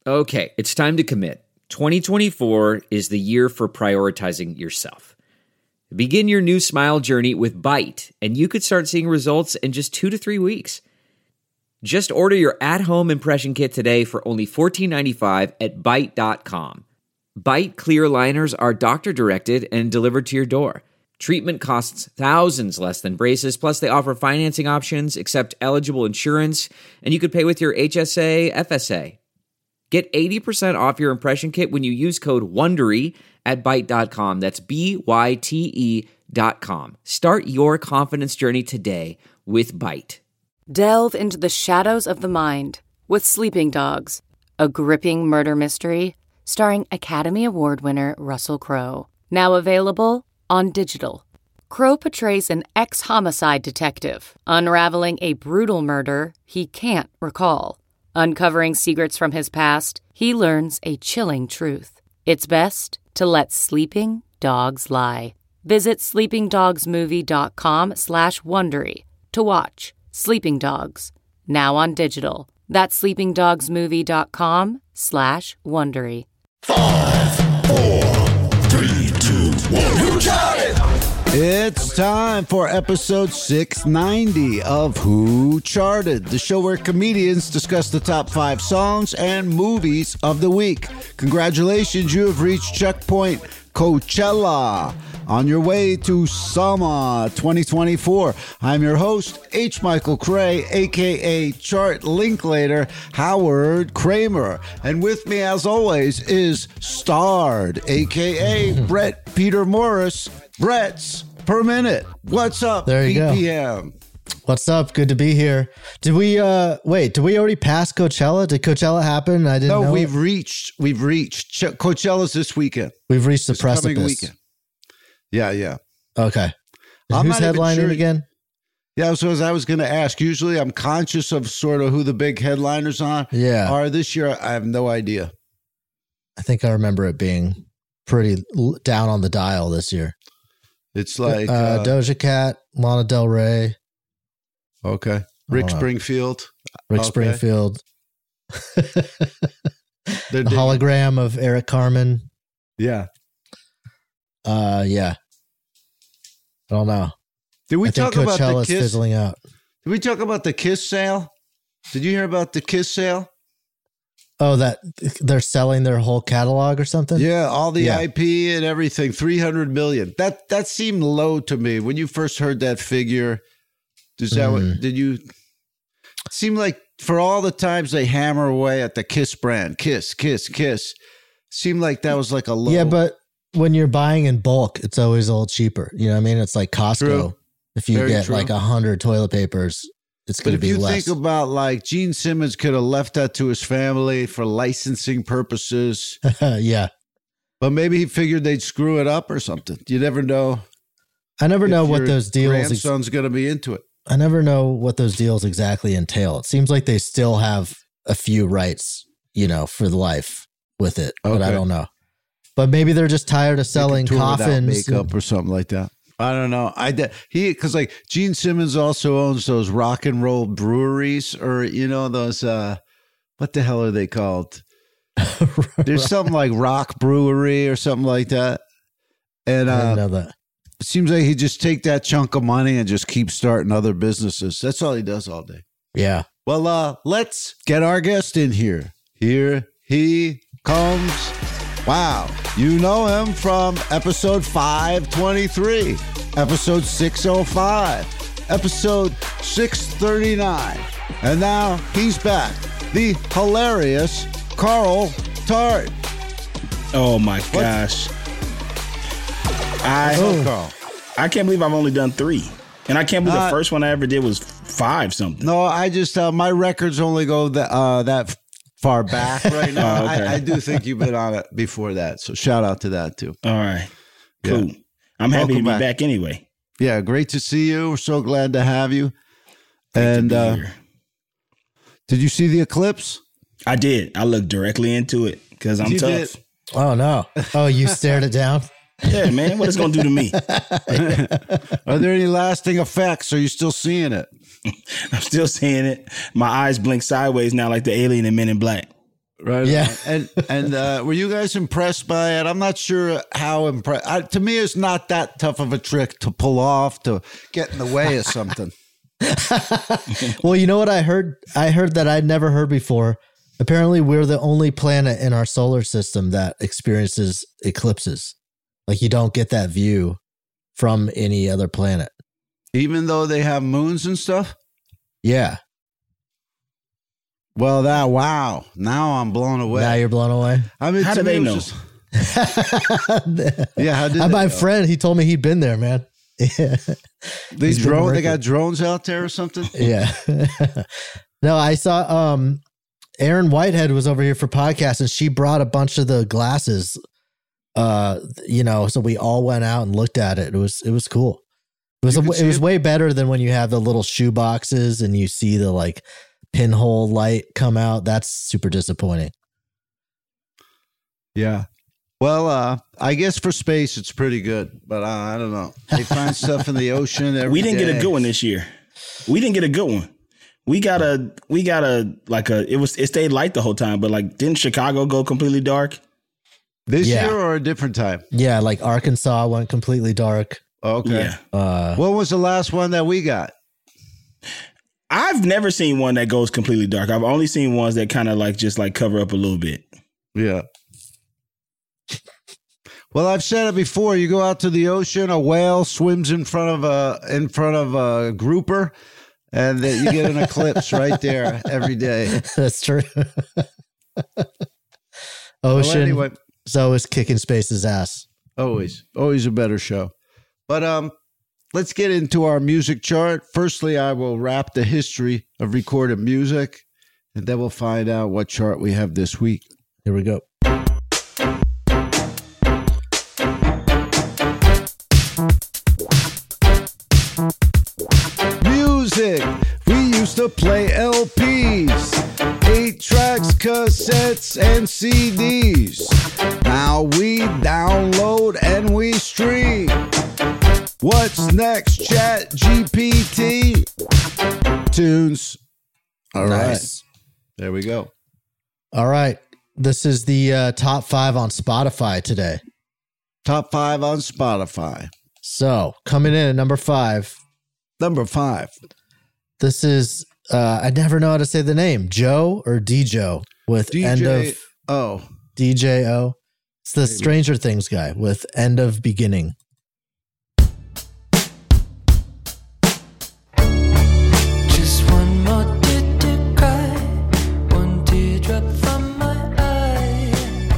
Okay, it's time to commit. 2024 is the year for prioritizing yourself. Begin your new smile journey with Byte, and you could start seeing results in just 2 to 3 weeks. Just order your at-home impression kit today for only $14.95 at Byte.com. Byte clear liners are doctor-directed and delivered to your door. Treatment costs thousands less than braces, plus they offer financing options, accept eligible insurance, and you could pay with your HSA, FSA. Get 80% off your impression kit when you use code WONDERY at Byte.com. That's BYTE.com. Start your confidence journey today with Byte. Delve into the shadows of the mind with Sleeping Dogs, a gripping murder mystery starring Academy Award winner Russell Crowe. Now available on digital. Crowe portrays an ex-homicide detective unraveling a brutal murder he can't recall. Uncovering secrets from his past, he learns a chilling truth. It's best to let sleeping dogs lie. Visit sleepingdogsmovie.com/Wondery to watch Sleeping Dogs, now on digital. That's sleepingdogsmovie.com/Wondery. 5, 4, 3, 2, 1. Who Charted? It's time for episode 690 of Who Charted, the show where comedians discuss the top 5 songs and movies of the week. Congratulations, you have reached checkpoint Coachella on your way to Summer 2024. I'm your host, H. Michael Cray, a.k.a. Chart Linklater, Howard Kramer. And with me, as always, is Starred, a.k.a. Brett Peter Morris, Brett's Per Minute. What's up, there you BPM? Go. What's up? Good to be here. Did we did we already pass Coachella? Did Coachella happen? I didn't know. No, we've reached Coachella's this weekend. We've reached the this precipice. Coming weekend. Yeah. Okay. I'm who's headlining again? Yeah, so as I was going to ask, usually I'm conscious of sort of who the big headliners are. Yeah. This year, I have no idea. I think I remember it being pretty down on the dial this year. It's like Doja Cat, Lana Del Rey. Okay. Rick Springfield. Springfield. The hologram of Eric Carmen. Yeah. Yeah. I don't know. Did we talk about the Kiss? Fizzling out. Did we talk about the Kiss sale? Did you hear about the Kiss sale? Oh, that they're selling their whole catalog or something? Yeah, all the IP and everything. $300 million. That seemed low to me when you first heard that figure. Does that did you? It seemed like for all the times they hammer away at the Kiss brand, Kiss, seemed like that was like a low. Yeah, but when you're buying in bulk, it's always a little cheaper. You know what I mean? It's like Costco. True. If you get like 100 toilet papers, it's going to be less. But if you think about like Gene Simmons could have left that to his family for licensing purposes. Yeah. But maybe he figured they'd screw it up or something. You never know. I never know what those deals. Grandson's going to be into it. I never know what those deals exactly entail. It seems like they still have a few rights, for the life with it, but I don't know. But maybe they're just tired of selling coffins, makeup, or something like that. I don't know. Because like Gene Simmons also owns those rock and roll breweries, or those what the hell are they called? There's something like Rock Brewery or something like that. And I didn't know that. It seems like he just take that chunk of money and just keep starting other businesses. That's all he does all day. Yeah. Well, let's get our guest in here. Here he comes. Wow. You know him from episode 523, episode 605, episode 639. And now he's back. The hilarious Carl Tart. Oh my gosh. I can't believe I've only done 3. And I can't believe the first one I ever did was 5 something. No, I just, my records only go that far back right now. Okay. I do think you've been on it before that. So shout out to that too. All right. Cool. Yeah. I'm happy to be back anyway. Yeah. Great to see you. We're so glad to have you. And did you see the eclipse? I did. I looked directly into it because I'm tough. Oh, no. Oh, you stared it down? Yeah, man. What it's going to do to me? Are there any lasting effects? Are you still seeing it? I'm still seeing it. My eyes blink sideways now like the alien in Men in Black. Right. Yeah. And were you guys impressed by it? I'm not sure how impressed. To me, it's not that tough of a trick to pull off to get in the way of something. Well, you know what I heard? I heard that I'd never heard before. Apparently, we're the only planet in our solar system that experiences eclipses. Like, you don't get that view from any other planet. Even though they have moons and stuff? Yeah. Well, wow. Now I'm blown away. Now you're blown away? I mean, how do they know? Yeah, how did my friend, he told me he'd been there, man. Yeah. These drones, they got drones out there or something? Yeah. No, I saw Aaron Whitehead was over here for podcast, and she brought a bunch of the glasses. So we all went out and looked at it. It was cool. It was way better than when you have the little shoe boxes and you see the like pinhole light come out. That's super disappointing. Yeah. Well, I guess for space it's pretty good, but I don't know. They find stuff in the ocean every We didn't day. get a good one this year. We didn't get a good one. We got a it stayed light the whole time, but like didn't Chicago go completely dark? This year or a different time? Yeah, like Arkansas went completely dark. Okay. Yeah. What was the last one that we got? I've never seen one that goes completely dark. I've only seen ones that kind of like just like cover up a little bit. Yeah. Well, I've said it before. You go out to the ocean, a whale swims in front of a grouper, and you get an eclipse right there every day. That's true. Ocean. Well, anyway, So is Kicking Space's ass. always a better show. But let's get into our music chart. Firstly, I will wrap the history of recorded music, and then we'll find out what chart we have this week. Here we go. Music. We used to play LPs, 8 tracks, cassettes, and CDs. Now we download and we stream. What's next, Chat GPT? Tunes. All right. Nice. There we go. All right. This is the top 5 on Spotify today. Top 5 on Spotify. So coming in at number 5. Number 5. This is, I never know how to say the name. Joe or D-Joe with End of DJO. It's the Stranger Things guy with End of Beginning. Just one more tear to cry, one teardrop from my eye.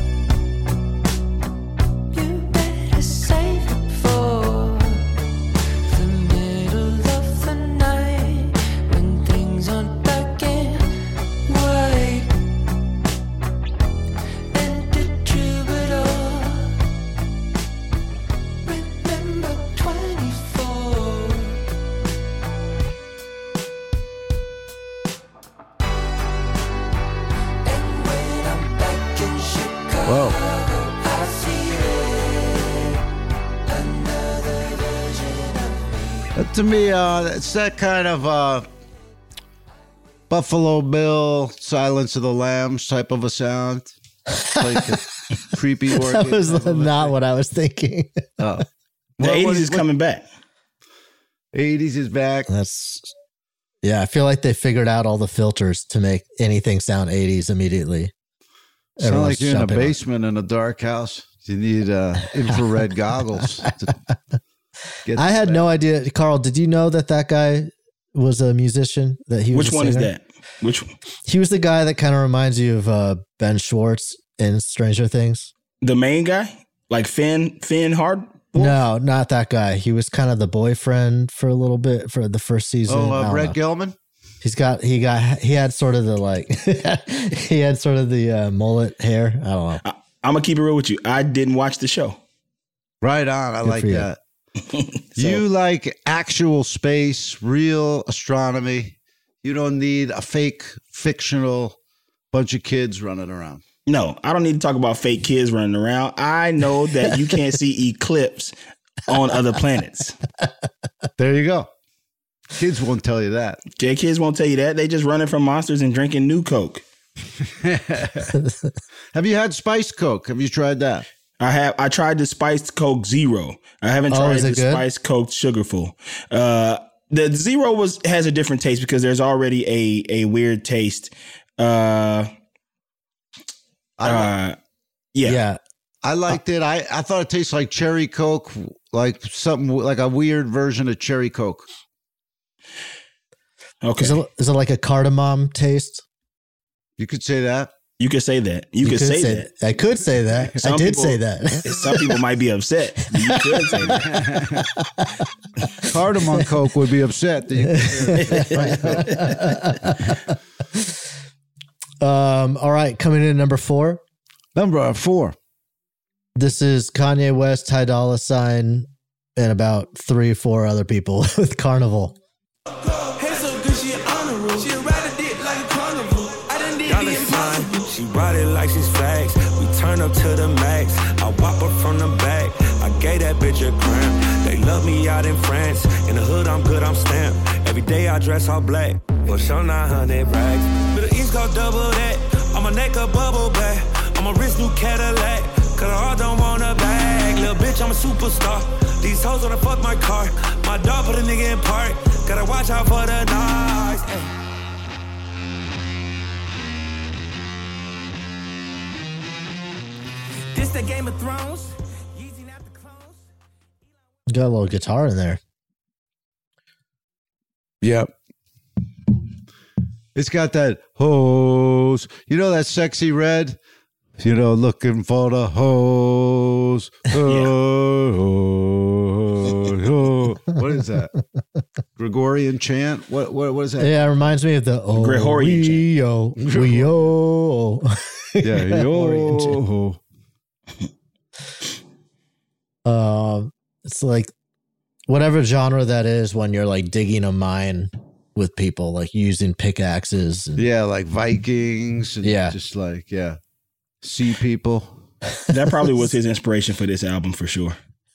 You better save it for the middle of the night when things aren't black and white. And the troubadour, remember 24. And when I'm back in Chicago, I feel it. Another version of me. To me, it's that kind of Buffalo Bill, Silence of the Lambs type of a sound. Like a creepy organ. That was type of a not thing. what I was thinking. Oh. The 80s is coming back. 80s is back. Yeah, I feel like they figured out all the filters to make anything sound 80s immediately. Sound Everyone's like you're in a jumping on it. basement in a dark house. You need infrared goggles. To get I had back. no idea. Carl, did you know that guy was a musician? That he was Which a one is singer? that? Which one? He was the guy that kind of reminds you of Ben Schwartz in Stranger Things. The main guy? Like Finn Hard? No, not that guy. He was kind of the boyfriend for a little bit for the first season. I don't Red know. Gelman? He had sort of the like he had sort of the mullet hair. I don't know. I'm going to keep it real with you. I didn't watch the show. Right on. I Good like for you. that. You like actual space, real astronomy. You don't need a fake, fictional bunch of kids running around. No, I don't need to talk about fake kids running around. I know that you can't see eclipse on other planets. There you go. Kids won't tell you that. Yeah, kids won't tell you that. They just running from monsters and drinking New Coke. Have you had Spice Coke? Have you tried that? I have. I tried the Spiced Coke Zero. I haven't tried is the it good? Spiced Coke Sugarful. The Zero has a different taste because there's already a weird taste. Yeah. I liked it. I thought it tasted like cherry Coke, like something like a weird version of cherry Coke. Okay. Is it like a cardamom taste? You could say that. You could say that. You could say that. I could say that. Some I did people- say that. Some people might be upset. You could say that. Cardamom Coke would be upset. That you All right, coming in at number 4. Number 4. This is Kanye West, Ty Dolla $ign, and about 3 or 4 other people with Carnival. Hey, so good, she honorable. She ride a dick like a carnival. I done did the impossible. She ride it like she's facts. We turn up to the max. I whop her from the back. I gave that bitch a cramp. They love me out in France. In the hood, I'm good, I'm stamped. Every day I dress all black. For sure 900 racks. Middle East go double that. On my neck a bubble back. On my wrist new Cadillac. Cause I all don't want a bag. Little bitch, I'm a superstar. These hoes wanna fuck my car. My dog put a nigga in park. Gotta watch out for the knives. Ay. This the Game of Thrones. Yeezy not the clones. Got a little guitar in there. Yep. It's got that hose. You know that Sexy Red? You know, looking for the hose. What is that? Gregorian chant? What is that? Yeah, it reminds me of the Gregorian chant. we-o. Yeah, Gregorian chant. It's like whatever genre that is when you're like digging a mine with people, like using pickaxes. And, Yeah, like Vikings. And Yeah. Just like, sea people. That probably was his inspiration for this album for sure.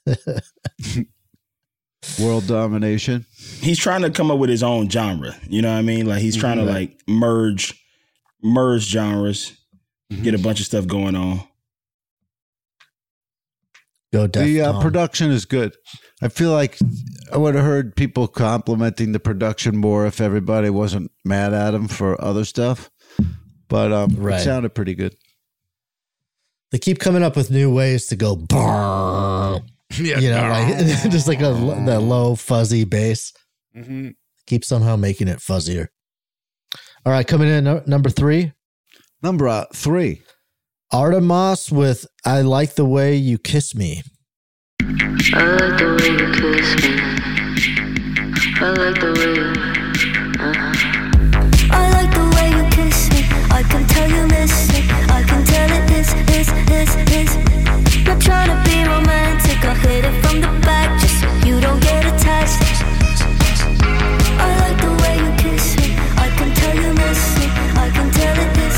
World domination. He's trying to come up with his own genre. You know what I mean? Like he's trying to like merge genres, get a bunch of stuff going on. Go The Defcon. production is good. I feel like I would have heard people complimenting the production more if everybody wasn't mad at him for other stuff. But Right. it sounded pretty good. They keep coming up with new ways to go brrr. You know, like just like that low fuzzy bass. Keep somehow making it fuzzier. All right, coming in at number 3, Number 3. Artemis with "I Like the Way You Kiss Me." I like the way you kiss me. I like the way you. I like the way you kiss me. I can tell you miss it. I can tell it is. Not trying to be romantic. I hit it from the back just so you don't get attached. I like the way you kiss me. I can tell you miss it. I can tell it is.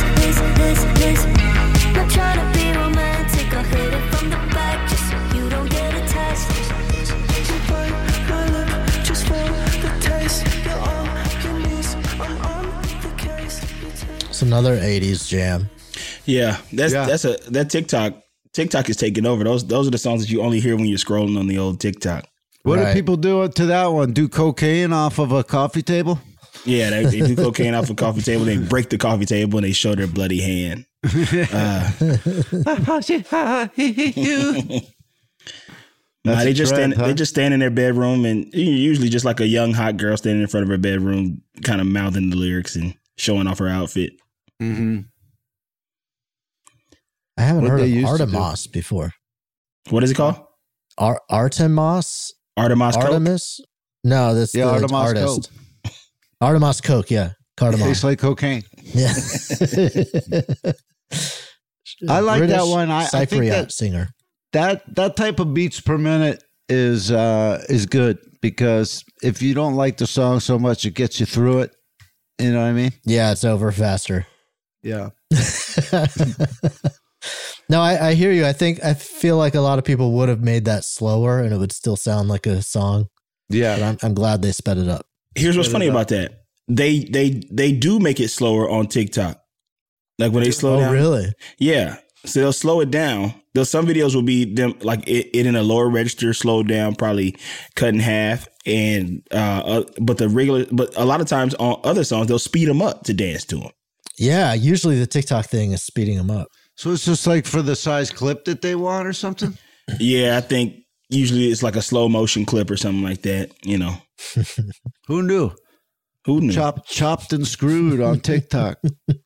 Not trying to be romantic. I hit it from the back just so you don't get attached. You bite my lip just for the taste. You're on your knees. I'm on the case. It's another 80s jam. Yeah, that TikTok is taking over. Those are the songs that you only hear when you're scrolling on the old TikTok. What Right. do people do to that one? Do cocaine off of a coffee table? Yeah, they do cocaine off a coffee table. They break the coffee table and they show their bloody hand. That's They a just trend, they just stand in their bedroom and usually just like a young hot girl standing in front of her bedroom, kind of mouthing the lyrics and showing off her outfit. Mm-hmm. I haven't What heard they of used to Artemis before. What is it called? Artemis? Artemis Coke? Artemis? No, that's Yeah, the Artemis artist. Artemis Coke, yeah. Cardamom. Tastes like cocaine. Yeah. I like British that one. I think Cypriot that- singer. That type of beats per minute is good because if you don't like the song so much, it gets you through it. You know what I mean? Yeah, it's over faster. Yeah. No, I hear you. I feel like a lot of people would have made that slower and it would still sound like a song. Yeah. But I'm glad they sped it up. Here's what's funny about that. They do make it slower on TikTok. Like when they slow down. Oh, really? Yeah. So they'll slow it down. Some videos will be them like it in a lower register, slowed down, probably cut in half. And but a lot of times on other songs they'll speed them up to dance to them. Yeah, usually the TikTok thing is speeding them up. So it's just like for the size clip that they want or something? Yeah, I think usually it's like a slow motion clip or something like that, you know. Who knew? Who knew? Chopped and screwed on TikTok.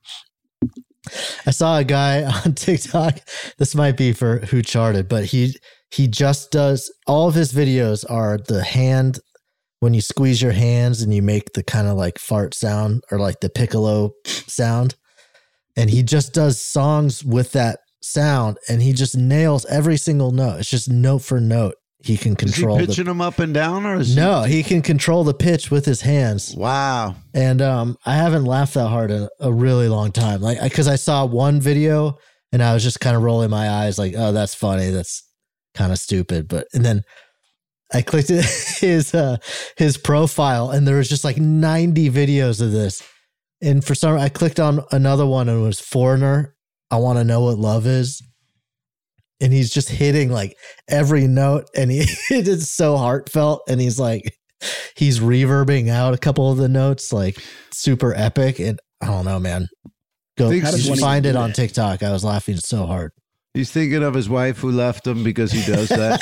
I saw a guy on TikTok. This might be for Who Charted, but he just does all of his videos are the hand when you squeeze your hands and you make the kind of like fart sound or like the piccolo sound. And he just does songs with that sound and he just nails every single note. It's just note for note. He can control. Is he pitching them up and down, or is no? He can control the pitch with his hands. Wow! And I haven't laughed that hard in a really long time. Like because I saw one video and I was just kind of rolling my eyes, like, "Oh, that's funny. That's kind of stupid." And then I clicked his profile, and there was just like 90 videos of this. And for some, I clicked on another one, and it was Foreigner. I Want to Know What Love Is. And he's just hitting like every note, and it is so heartfelt. And he's reverbing out a couple of the notes, like super epic. And I don't know, man. Go find it on TikTok. I was laughing so hard. He's thinking of his wife who left him because he does that.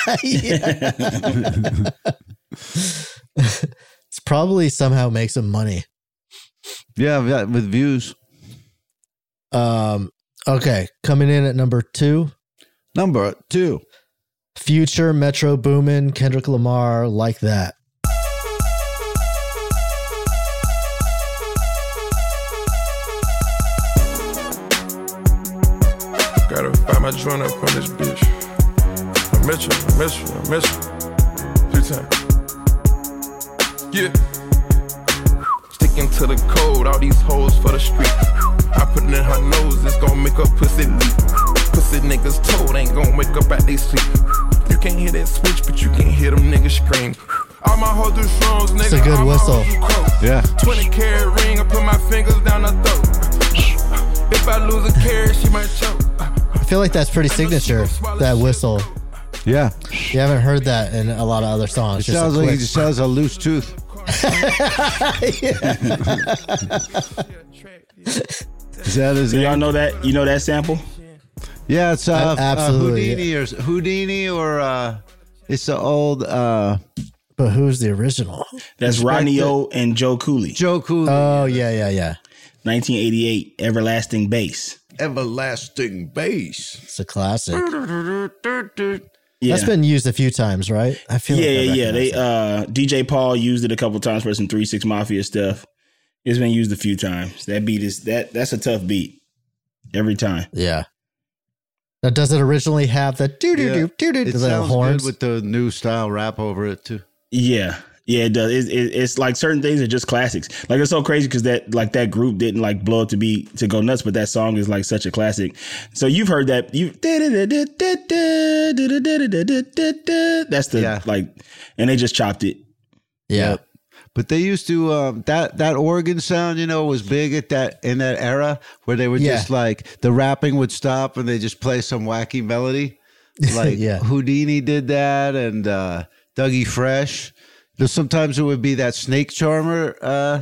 It's probably somehow makes him money. Yeah, with views. Okay, coming in at number 2. Number 2. Future, Metro Boomin, Kendrick Lamar, Like That. Gotta find my joint up on this bitch. I miss you. 3 times. Yeah. Sticking to the code, all these hoes for the street. I put it in her nose, it's gon' make her pussy leak. Pussy niggas told ain't gon' wake up at they sleep. You can't hear that switch, but you can hear them niggas scream. All my hoes do shrooms, nigga. It's a good whistle. Yeah. 20-carat ring, I put my fingers down her throat. If I lose a carat, she might choke. I feel like that's pretty signature, that whistle. Yeah. You haven't heard that in a lot of other songs. It sounds like he just has a loose tooth. Is that his Do y'all know that? You know that sample? Yeah, it's absolutely Houdini or it's the old but who's the original? That's Rodney O and Joe Cooley. Joe Cooley. Oh yeah. 1988, Everlasting Bass. Everlasting Bass. It's a classic. Yeah. That's been used a few times, right? I feel Yeah. They DJ Paul used it a couple times for some 3 6 Mafia stuff. It's been used a few times. That beat is that's a tough beat every time. Yeah. Now, does it originally have the doo-doo-doo-doo-doo? It sounds good with the new style rap over it too. Yeah, it does. It's like certain things are just classics. Like it's so crazy because that group didn't like blow up to go nuts, but that song is like such a classic. So you've heard that that's the like, and they just chopped it. Yeah. But they used to that organ sound, was big in that era where they were just like the rapping would stop and they just play some wacky melody. Like Houdini did that and Dougie Fresh. Sometimes it would be that Snake Charmer.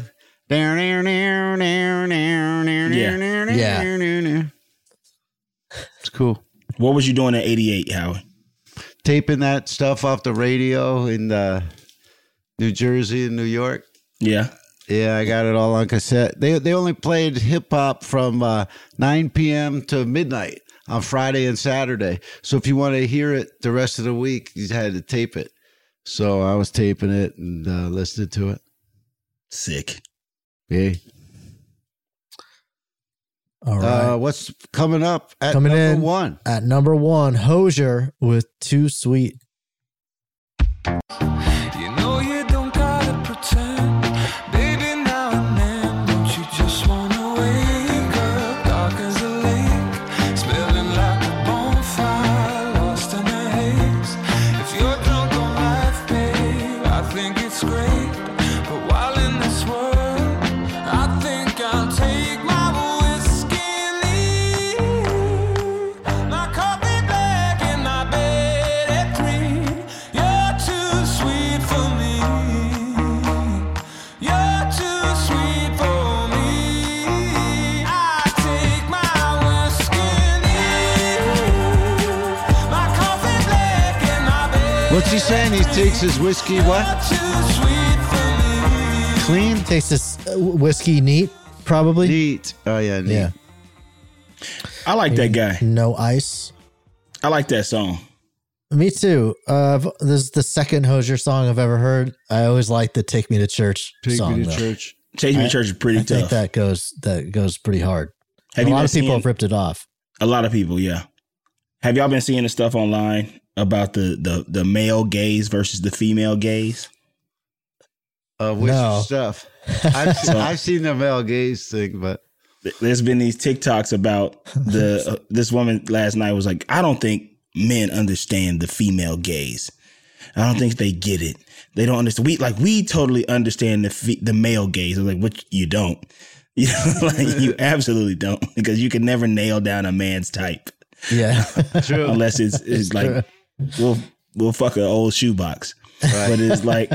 It's cool. What was you doing in '88, Howard? Taping that stuff off the radio in New Jersey and New York. Yeah. Yeah, I got it all on cassette. They only played hip hop from 9 p.m. to midnight on Friday and Saturday. So if you want to hear it the rest of the week, you had to tape it. So I was taping it and listening to it. Sick. Yeah. All right. What's coming up at Coming number in 1? At number 1, Hozier with Too Sweet. You know you don't gotta pretend, baby. Now and then, don't you just wanna wake up dark as a lake, smelling like a bonfire, lost in a haze. If you're drunk on life, babe, I think it's great. But while in this world, I think I'll take my whiskey and leave. What's he saying? He takes his whiskey what? Clean? Takes this whiskey neat, probably. Neat. Oh, yeah, neat. Yeah. I like that guy. No ice. I like that song. Me too. This is the second Hozier song I've ever heard. I always like the "Take Me to Church" song. Take me to though. church. Take Me to Church is pretty I think tough. that goes pretty hard. Have A you lot been of people seeing- have ripped it off. A lot of people, yeah. Have y'all been seeing the stuff online about the male gaze versus the female gaze? Which No. stuff? I've seen the male gaze thing, but There's been these TikToks about this woman last night was like, I don't think men understand the female gaze. I don't think they get it. They don't understand. We totally understand the male gaze. I was like, what? You don't. You know, like you absolutely don't, because you can never nail down a man's type. Yeah. Unless it's like we'll fuck an old shoebox. Right. But it's like,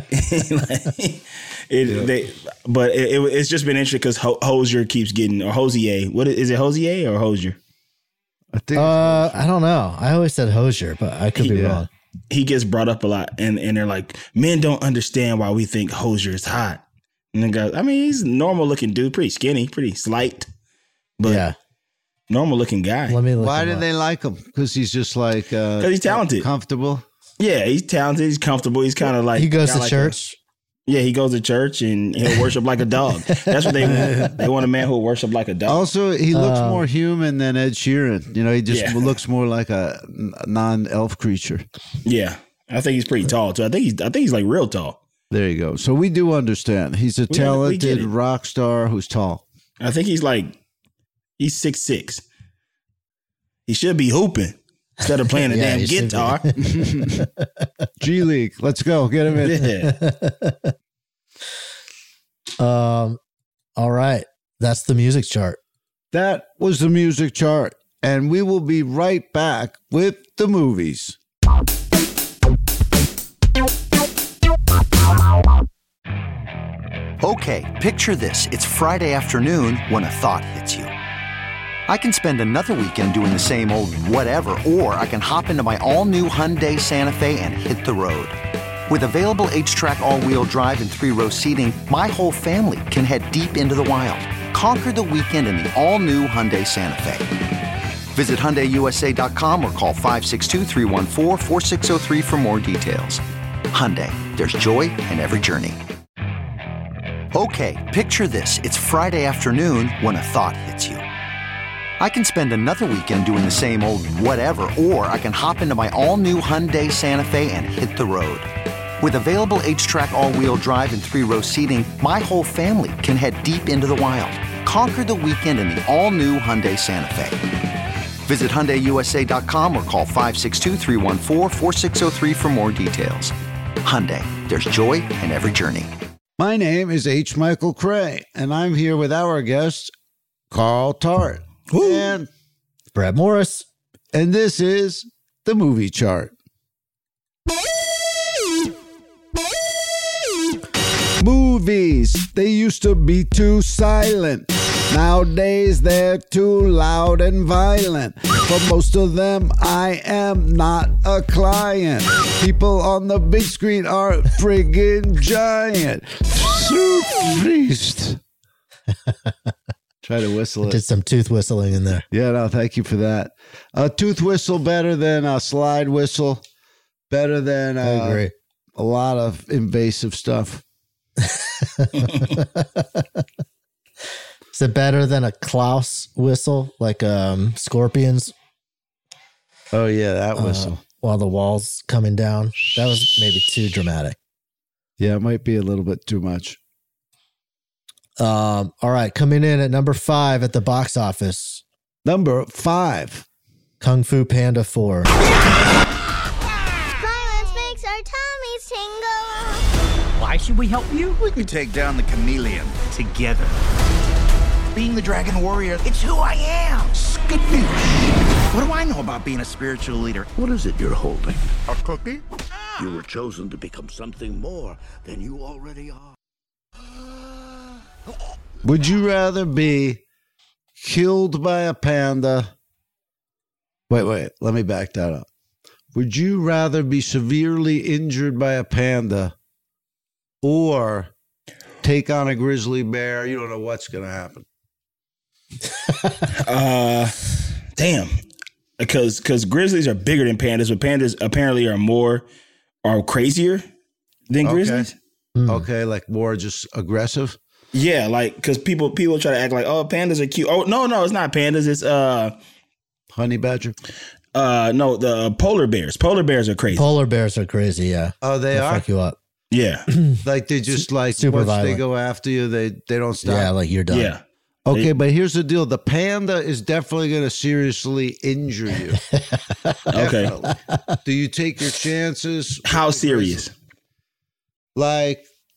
it's just been interesting because Hozier keeps getting, or Hosier. What is it, Hosier or Hozier? I think I don't know. I always said Hozier, but I could be wrong. He gets brought up a lot, and they're like, men don't understand why we think Hozier is hot. And the guy, I mean, he's a normal looking dude, pretty skinny, pretty slight, but Yeah. normal looking guy. Let me look. why him do up. they like him? Because he's just like Because he's talented. comfortable. Yeah, he's talented. He's comfortable. He's kind of like He goes kinda to like church. he goes to church and he'll worship like a dog. That's what they want. They want a man who'll worship like a dog. Also, he looks more human than Ed Sheeran. You know, he just Yeah. looks more like a non-elf creature. Yeah, I think he's pretty tall too. I think he's like real tall. There you go. So we do understand. He's a We get talented it. rock star who's tall. I think he's 6'6". He should be hooping instead of playing a Yeah, damn he should guitar. G League. Let's go. Get him in. Yeah. All right. That's the music chart. That was the music chart. And we will be right back with the movies. Okay, picture this. It's Friday afternoon when a thought hits you. I can spend another weekend doing the same old whatever, or I can hop into my all-new Hyundai Santa Fe and hit the road. With available H-Track all-wheel drive and 3-row seating, my whole family can head deep into the wild. Conquer the weekend in the all-new Hyundai Santa Fe. Visit HyundaiUSA.com or call 562-314-4603 for more details. Hyundai, there's joy in every journey. Okay, picture this. It's Friday afternoon when a thought hits you. I can spend another weekend doing the same old whatever, or I can hop into my all-new Hyundai Santa Fe and hit the road. With available H-Track all-wheel drive and 3-row seating, my whole family can head deep into the wild. Conquer the weekend in the all-new Hyundai Santa Fe. Visit HyundaiUSA.com or call 562-314-4603 for more details. Hyundai, there's joy in every journey. My name is H. Michael Cray, and I'm here with our guest, Carl Tart. And Brad Morris. And this is the movie chart. Movies, they used to be too silent. Nowadays, they're too loud and violent. For most of them, I am not a client. People on the big screen are friggin' giant. Soup feast. Try to whistle it. Did some tooth whistling in there. Yeah, no, thank you for that. A tooth whistle better than a slide whistle. Better than I agree. a lot of invasive stuff. Is it better than a Klaus whistle, like Scorpions? Oh, yeah, that whistle. While the wall's coming down. That was maybe too dramatic. Yeah, it might be a little bit too much. All right, coming in at number 5 at the box office. Number 5. Kung Fu Panda 4. Violence makes our tummies tingle. Why should we help you? We can take down the chameleon together. Being the dragon warrior, it's who I am. Skadoosh. What do I know about being a spiritual leader? What is it you're holding? A cookie? You were chosen to become something more than you already are. Would you rather be killed by a panda? Wait, let me back that up. Would you rather be severely injured by a panda or take on a grizzly bear? You don't know what's going to happen. Damn. Because grizzlies are bigger than pandas, but pandas apparently are crazier than grizzlies. Okay, like more just aggressive. Yeah, like because people try to act like, oh, pandas are cute. Oh, no, it's not pandas. It's honey badger. No, the polar bears. Polar bears are crazy. Polar bears are crazy. Yeah. Oh, they'll fuck you up. Yeah. Like they just like super once violent. they go after you, they don't stop. Yeah, like you're done. Yeah. Okay, but here's the deal: the panda is definitely going to seriously injure you. Okay. Do you take your chances? How serious? Like,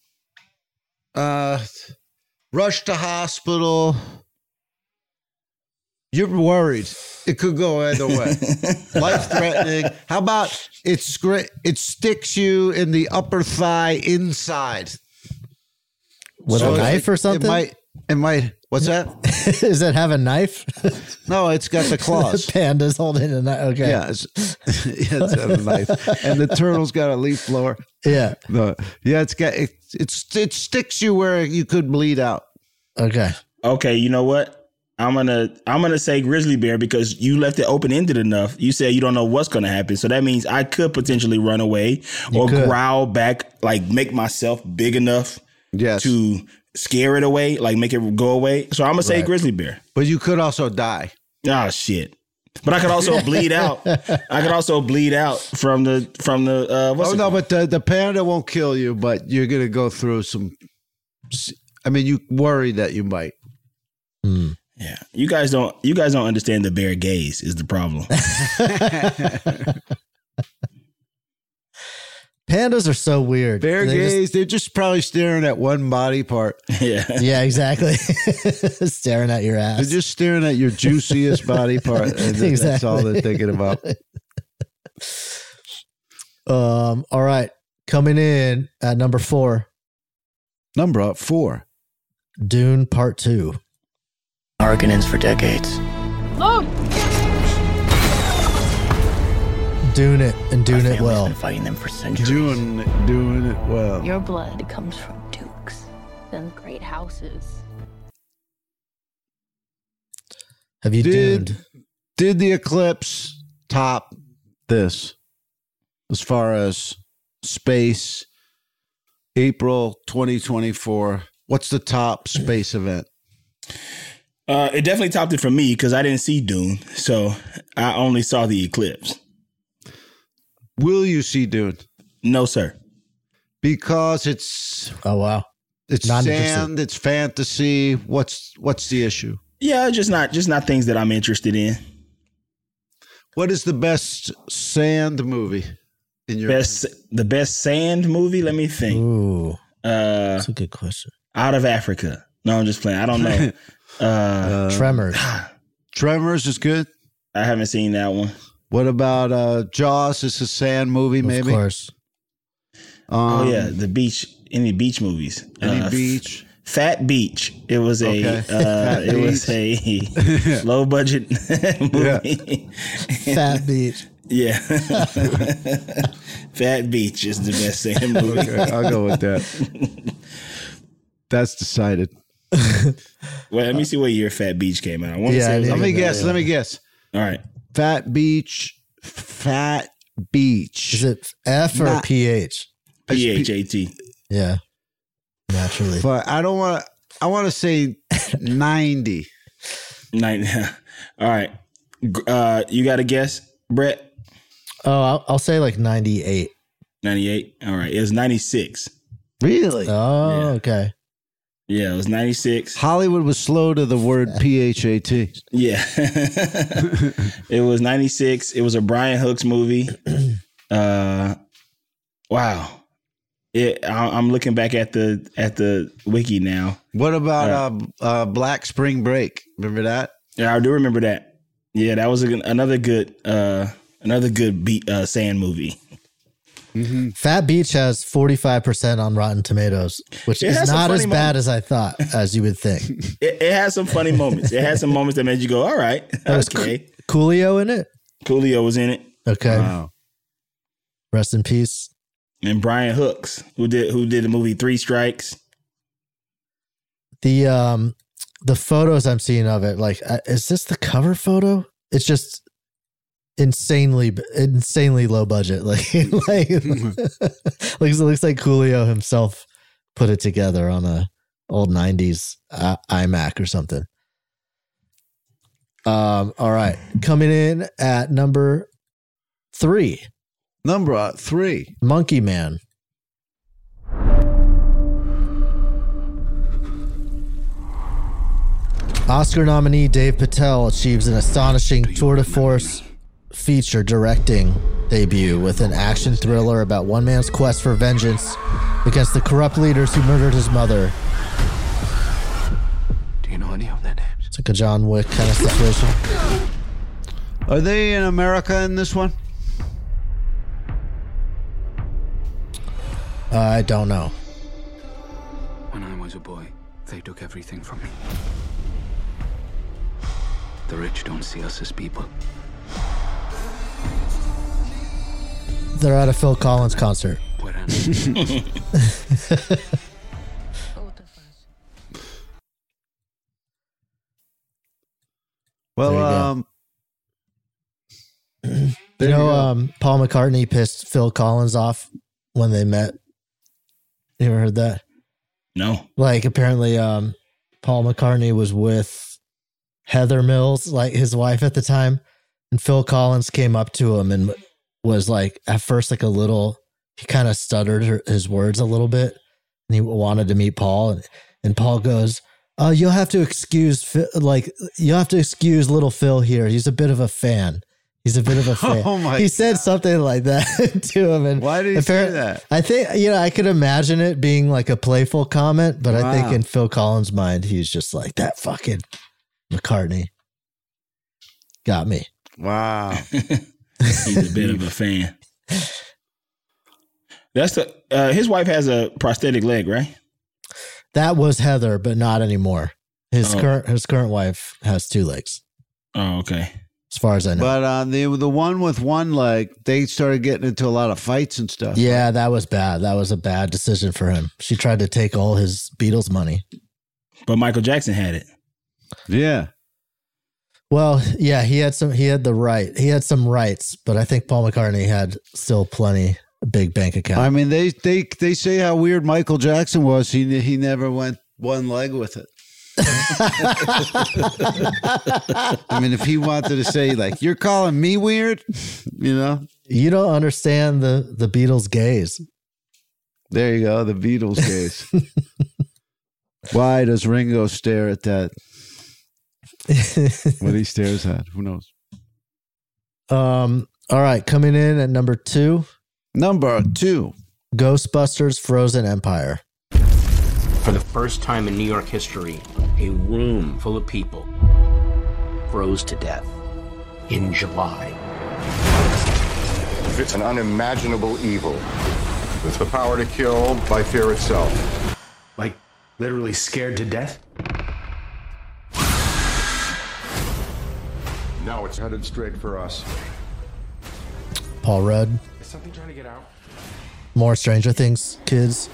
rush to hospital. You're worried. It could go either way. Life-threatening. How about it sticks you in the upper thigh inside. With a knife or something? It might. What's that? Does it have a knife? No, it's got the claws. The panda's holding a knife. Okay. Yeah, it's got a knife. And the turtle's got a leaf blower. Yeah. No, yeah, it sticks you where you could bleed out. Okay. Okay, you know what? I'm gonna say grizzly bear because you left it open ended enough. You said you don't know what's gonna happen, so that means I could potentially run away or growl back, like make myself big enough to scare it away, like make it go away. So I'm gonna say grizzly bear. But you could also die. Oh shit! But I could also bleed out. I could also bleed out from the. But the panda won't kill you, but you're gonna go through some. I mean, you worry that you might. Yeah, you guys don't understand the bear gaze is the problem. Pandas are so weird. Bear gaze, they're just probably staring at one body part. Yeah. Yeah, exactly. Staring at your ass. They're just staring at your juiciest body part. And that's all they're thinking about. All right. Coming in at number 4. Number 4. Dune Part 2. Harkonnens for decades. Doing it and doing it well. Been fighting them for centuries. Doing it well. Your blood comes from dukes and great houses. Have you did the Eclipse top this as far as space? April 2024. What's the top space event? It definitely topped it for me because I didn't see Dune, so I only saw the Eclipse. Will you see Dune? No, sir. Because it's it's Not sand, interested. it's fantasy. What's the issue? Yeah, just not things that I'm interested in. What is the best sand movie in your the best sand movie? Let me think. Ooh, that's a good question. Out of Africa. No, I'm just playing. I don't know. Tremors. Tremors is good. I haven't seen that one. What about Jaws? Is a sand movie, maybe? Of course. Oh yeah, the beach. Any beach movies? Any beach? Fat Beach. It was a was a low budget movie. Fat Beach. Yeah. Fat Beach is the best sand movie. Okay, I'll go with that. That's decided. Well, let me see what year Fat Beach came out. I want to say let me guess. Let me guess. All right. Fat Beach. Is it F or PH? PHAT. Yeah. Naturally. But I don't want. I want to say 90. All right. You got a guess, Brett? Oh, I'll say like 98. 98. All right. It was 96. Really? Oh, okay. Yeah, it was 96. Hollywood was slow to the word PHAT. Yeah. It was 96. It was a Brian Hooks movie. Wow. I'm looking back at the wiki now. What about Black Spring Break? Remember that? Yeah, I do remember that. Yeah, that was another good sand movie. Mm-hmm. Fat Beach has 45% on Rotten Tomatoes, which is not as bad as I thought, as you would think. It has some funny moments. It had some moments that made you go, all right. Was okay. Coolio in it? Coolio was in it. Okay. Wow. Rest in peace. And Brian Hooks, who did the movie Three Strikes. The photos I'm seeing of it, like, is this the cover photo? It's just insanely low budget. Like it looks like Coolio himself put it together on a old 90s iMac or something. All right, coming in at number 3. Number 3, Monkey Man. Oscar nominee Dave Patel achieves an astonishing tour de force feature directing debut with an action thriller about one man's quest for vengeance against the corrupt leaders who murdered his mother. Do you know any of their names? It's like a John Wick kind of situation. Are they in America in this one? I don't know. When I was a boy, they took everything from me. The rich don't see us as people. They're at a Phil Collins concert. Well, Paul McCartney pissed Phil Collins off when they met. You ever heard that? No. Like, apparently, Paul McCartney was with Heather Mills, like his wife at the time, and Phil Collins came up to him and was like, at first, like he kind of stuttered his words a little bit, and he wanted to meet Paul, and Paul goes, you'll have to excuse little Phil here. He's a bit of a fan. Oh my he said something like that to him. And why did he say that? I think, I could imagine it being like a playful comment, but I think in Phil Collins' mind, he's just like, that fucking McCartney got me. Wow. He's a bit of a fan. That's his wife has a prosthetic leg, right? That was Heather, but not anymore. His current wife has 2 legs. Oh, okay. As far as I know. But the one with one leg, they started getting into a lot of fights and stuff. Yeah, that was bad. That was a bad decision for him. She tried to take all his Beatles money. But Michael Jackson had it. Yeah. Well, yeah, he had some rights, but I think Paul McCartney had still plenty big bank account. I mean, they say how weird Michael Jackson was. He never went one leg with it. I mean, if he wanted to say, like, you're calling me weird, you don't understand the Beatles gaze. There you go, the Beatles gaze. Why does Ringo stare at that? What he stares at, who knows? All right, coming in at number 2. Number 2, Ghostbusters: Frozen Empire. For the first time in New York history, a room full of people froze to death in July. It's an unimaginable evil with the power to kill by fear itself. Like, literally scared to death? Now it's headed straight for us. Paul Rudd. Is something trying to get out? More Stranger Things kids.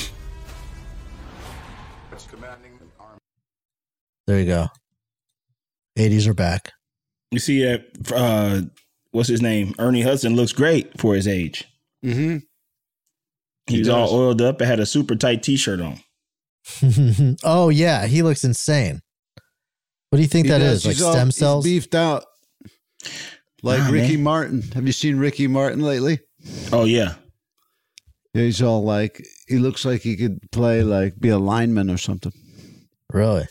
There you go. 80s are back. You see that, what's his name? Ernie Hudson looks great for his age. Mm-hmm. He was all oiled up and had a super tight t-shirt on. Oh, yeah. He looks insane. What do you think that is? Like stem cells? He's beefed out. Like Ricky Martin. Have you seen Ricky Martin lately? Oh, yeah. Yeah, he's all like, he looks like he could play, like, be a lineman or something. Really?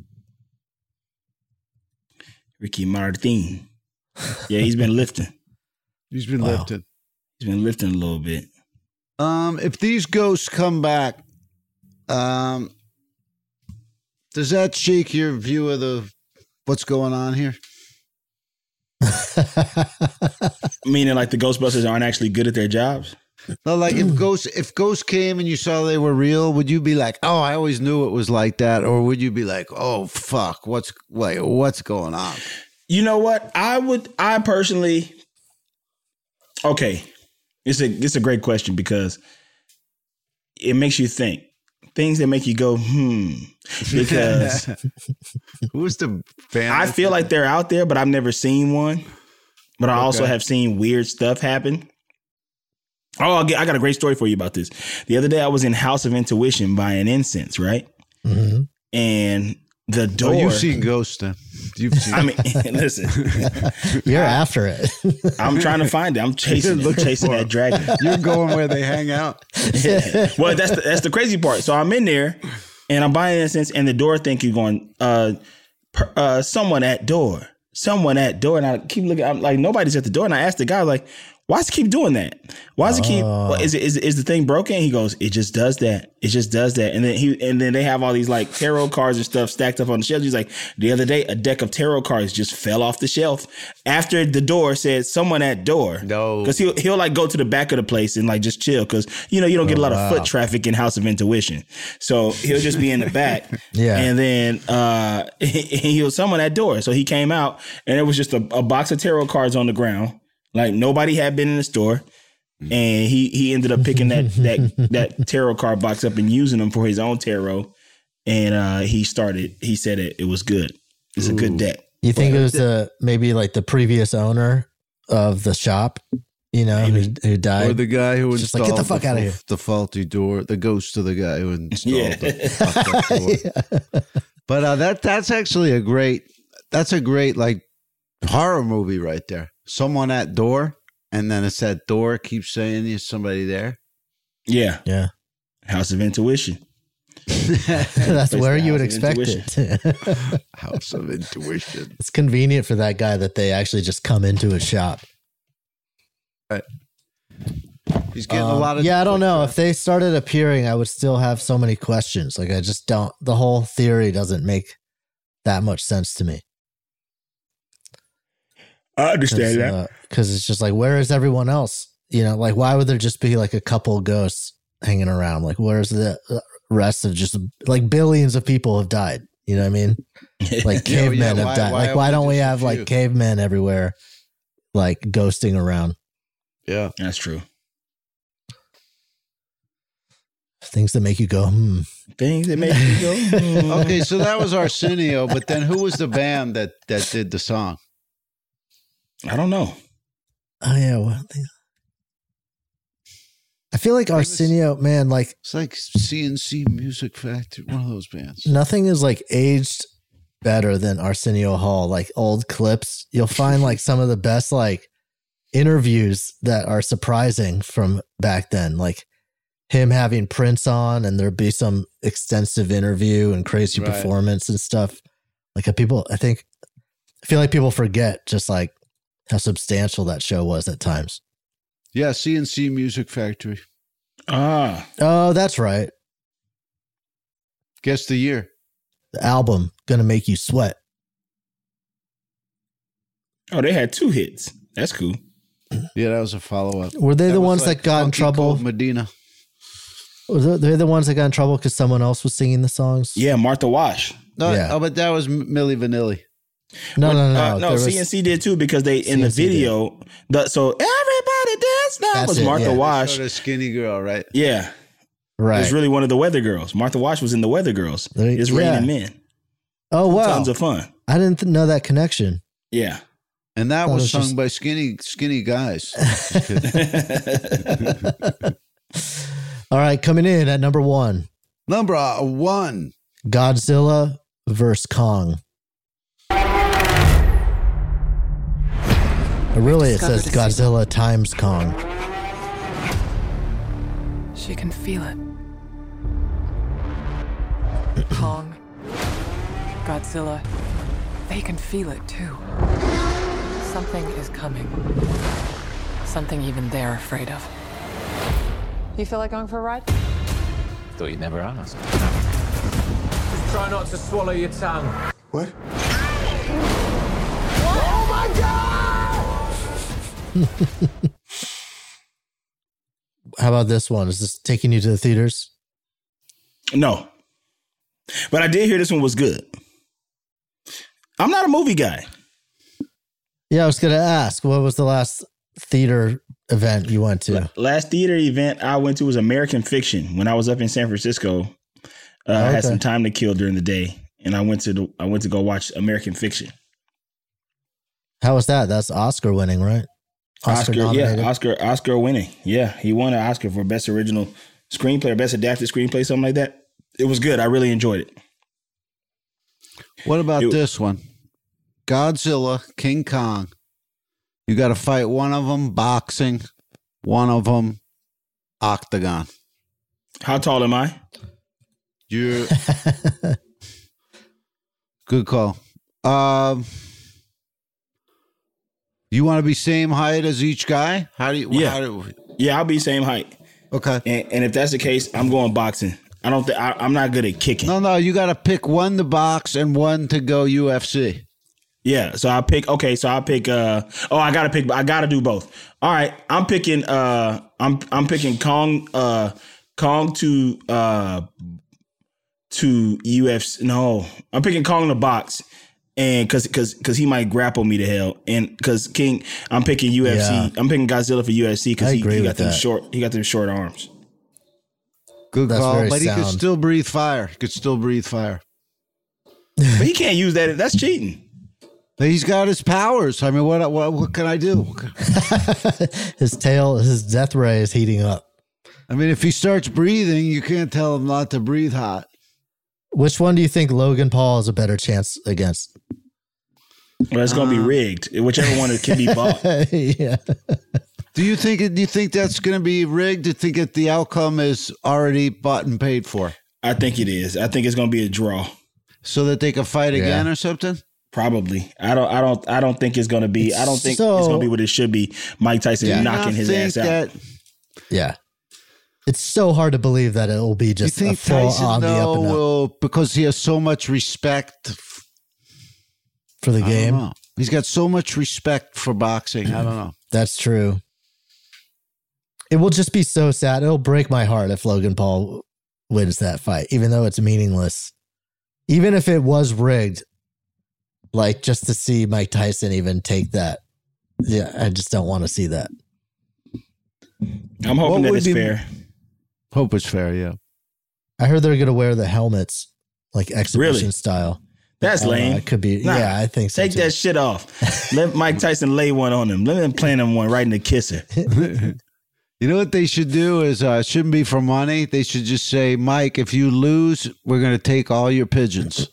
Ricky Martin. Yeah, he's been lifting. He's been lifting. He's been lifting a little bit. If these ghosts come back, does that shake your view of what's going on here? Meaning like the Ghostbusters aren't actually good at their jobs? No, like if ghosts came and you saw they were real, would you be like, oh, I always knew it was like that? Or would you be like, oh, fuck, what's going on? You know what? I personally, okay, It's a great question because it makes you think. Things that make you go, because who's the fan? I feel like they're out there, but I've never seen one. But I also have seen weird stuff happen. Oh, I got a great story for you about this. The other day I was in House of Intuition buying incense, right? Mm-hmm. And the door. Oh, you've seen ghosts then. You've seen. I mean, listen. You're after it. I'm trying to find it. I'm chasing that dragon. You're going where they hang out. Well, that's the crazy part. So I'm in there and I'm buying incense and the door thing keeps going, someone at door. And I keep looking, I'm like, nobody's at the door. And I asked the guy, like, why does it keep doing that? Why does it keep? Is the thing broken? He goes, it just does that. It just does that. And then they have all these like tarot cards and stuff stacked up on the shelf. He's like, the other day, a deck of tarot cards just fell off the shelf after the door said someone at door. No, because he'll like go to the back of the place and like just chill because you don't get a lot of foot traffic in House of Intuition, so he'll just be in the back. Yeah, and then he was someone at door, so he came out and it was just a box of tarot cards on the ground. Like nobody had been in the store, and he ended up picking that tarot card box up and using them for his own tarot. And he said it was good. It's a good deck. You think it was maybe like the previous owner of the shop, who died, or the guy who was just like, get the fuck out of here, the faulty door, the ghost of the guy who installed the door. But that's actually a great like horror movie right there. Someone at door, and then it's that door keeps saying there's somebody there. Yeah. House of Intuition. That's where you would expect it. House of Intuition. It's convenient for that guy that they actually just come into his shop. Right. He's getting a lot of. Yeah, I don't know. If they started appearing, I would still have so many questions. Like, I just don't. The whole theory doesn't make that much sense to me. I understand that. Because it's just like, where is everyone else? Like, why would there just be like a couple ghosts hanging around? Like, where's the rest of just like billions of people have died? You know what I mean? Like cavemen have died. Like, why don't we have like cavemen everywhere, like ghosting around? Yeah, that's true. Things that make you go, Things that make you go, Okay, so that was Arsenio, but then who was the band that did the song? I don't know. Oh yeah, I feel like Arsenio, man, like it's like CNC Music Factory, one of those bands. Nothing is like aged better than Arsenio Hall. Like old clips, you'll find like some of the best like interviews that are surprising from back then, like him having Prince on, and there'd be some extensive interview and crazy performance and stuff. Like I feel like people forget just like how substantial that show was at times. Yeah, CNC Music Factory. Oh, that's right. Guess the year. The album, Gonna Make You Sweat. Oh, they had 2 hits. That's cool. Yeah, that was a follow-up. Were they the ones that got in trouble? Medina. They're the ones that got in trouble because someone else was singing the songs? Yeah, Martha Wash. No, but that was Milli Vanilli. No. CNC did too because they in the video. So everybody dance now was Martha Wash. The skinny girl, right? Yeah, right. It's really one of the Weather Girls. Martha Wash was in the Weather Girls. It's Raining Men. Oh wow, tons of fun. I didn't know that connection. Yeah, and that was sung by skinny guys. All right, coming in at number 1. Number 1, Godzilla vs. Kong. Really, it says Godzilla times Kong. She can feel it. Kong, Godzilla, they can feel it too. Something is coming. Something even they're afraid of. You feel like going for a ride? Thought you'd never ask. Just try not to swallow your tongue. What? Oh my God! How about this one? Is this taking you to the theaters? No. But I did hear this one was good. I'm not a movie guy. Yeah, I was going to ask, what was the last theater event you went to? Last theater event I went to was American Fiction when I was up in San Francisco. I had some time to kill during the day, and I went to go watch American Fiction. How was that? That's Oscar winning, right? Oscar winning. Yeah, he won an Oscar for Best Original Screenplay or Best Adapted Screenplay, something like that. It was good. I really enjoyed it. What about this one? Godzilla, King Kong. You got to fight one of them boxing, one of them octagon. How tall am I? You're good call. You want to be same height as each guy? How do you? Yeah, I'll be same height. Okay. And if that's the case, I'm going boxing. I'm not good at kicking. No, you got to pick one to box and one to go UFC. Yeah, so I'll pick. I gotta do both. All right, I'm picking. I'm picking Kong to UFC. No, I'm picking Kong to box, and because he might grapple me to hell, and because King, I'm picking UFC. Yeah. I'm picking Godzilla for UFC because he got them short. He got them short arms. Good call, but he could still breathe fire. But he can't use that. That's cheating. He's got his powers. I mean, what can I do? His death ray is heating up. I mean, if he starts breathing, you can't tell him not to breathe hot. Which one do you think Logan Paul has a better chance against? Well, it's going to be rigged. Whichever one it can be bought. Yeah. Do you think that's going to be rigged? Do you think that the outcome is already bought and paid for? I think it is. I think it's going to be a draw, so that they can fight again or something. Probably. I don't think it's going to be. I don't think it's going to be what it should be. Mike Tyson knocking his ass out. Yeah. It's so hard to believe that it will be just a full on the up and up. Because he has so much respect for the game. He's got so much respect for boxing. I don't know. That's true. It will just be so sad. It'll break my heart if Logan Paul wins that fight, even though it's meaningless. Even if it was rigged, like just to see Mike Tyson even take that. Yeah, I just don't want to see that. I'm hoping that it's fair. Hope it's fair, yeah. I heard they're going to wear the helmets like exhibition style. That's lame. It could be. Yeah, I think so. Take that shit off. Let Mike Tyson lay one on him. Let him plant him one right in the kisser. You know what they should do is it shouldn't be for money. They should just say, Mike, if you lose, we're going to take all your pigeons.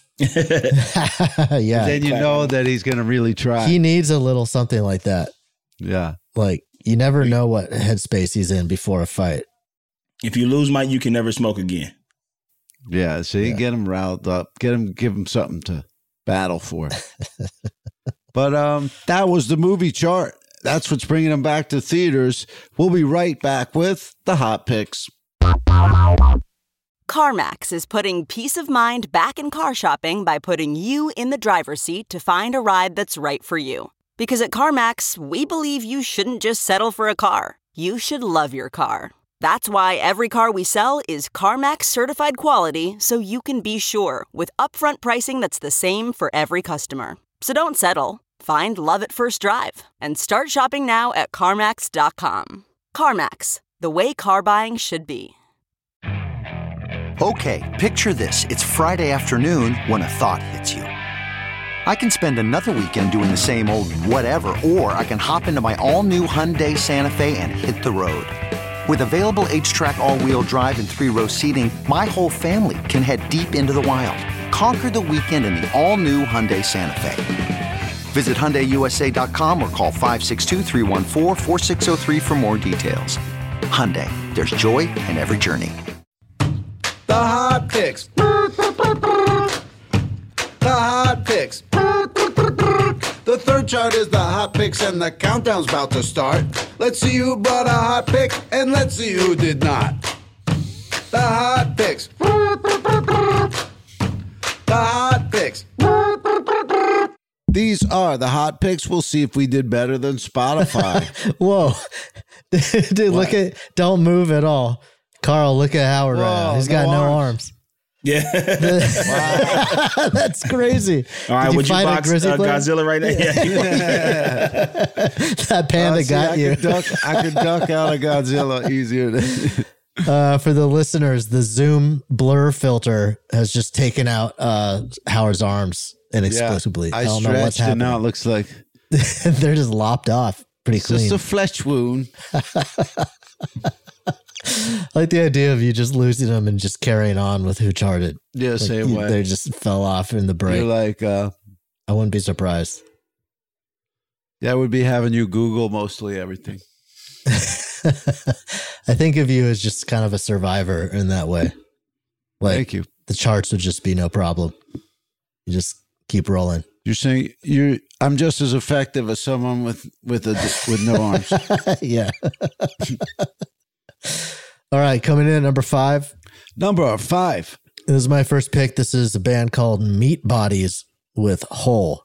Yeah. Then you know that he's going to really try. He needs a little something like that. Yeah. Like you never know what headspace he's in before a fight. If you lose, Mike, you can never smoke again. Yeah. So you get him riled up, give him something to battle for. But that was the movie chart. That's what's bringing them back to theaters. We'll be right back with the Hot Picks. CarMax is putting peace of mind back in car shopping by putting you in the driver's seat to find a ride that's right for you. Because at CarMax, we believe you shouldn't just settle for a car. You should love your car. That's why every car we sell is CarMax certified quality, so you can be sure with upfront pricing that's the same for every customer. So don't settle. Find love at first drive and start shopping now at CarMax.com. CarMax, the way car buying should be. Okay, picture this. It's Friday afternoon when a thought hits you. I can spend another weekend doing the same old whatever, or I can hop into my all-new Hyundai Santa Fe and hit the road. With available H-Track all-wheel drive and 3-row seating, my whole family can head deep into the wild. Conquer the weekend in the all-new Hyundai Santa Fe. Visit HyundaiUSA.com or call 562-314-4603 for more details. Hyundai, there's joy in every journey. The Hot Picks. The Hot Picks. The third chart is the Hot Picks and the countdown's about to start. Let's see who brought a hot pick and let's see who did not. The Hot Picks. The Hot Picks. These are the Hot Picks. We'll see if we did better than Spotify. Whoa. Dude, look at, don't move at all. Carl, look at Howard right now. He's got no arms. Yeah. That's crazy. All right, would you fight a box grizzly bear? Godzilla right now? Yeah. That panda got you. I could duck out of Godzilla easier than. For the listeners, the Zoom blur filter has just taken out Howard's arms inexplicably. I don't know what's stretched and happening. now it looks like They're just lopped off pretty it's clean. just a flesh wound. I like the idea of you just losing them and just carrying on with Who Charted. Yeah, Like, same way. They just fell off in the break. You're like, I wouldn't be surprised. yeah, I would be having you Google mostly everything. I think of you as just kind of a survivor in that way. Like, Thank you. The charts would just be no problem. You just keep rolling. You're saying I'm just as effective as someone with no arms. Yeah. All right, coming in at number 5. Number 5. This is my first pick. This is a band called Meat Bodies with Hole.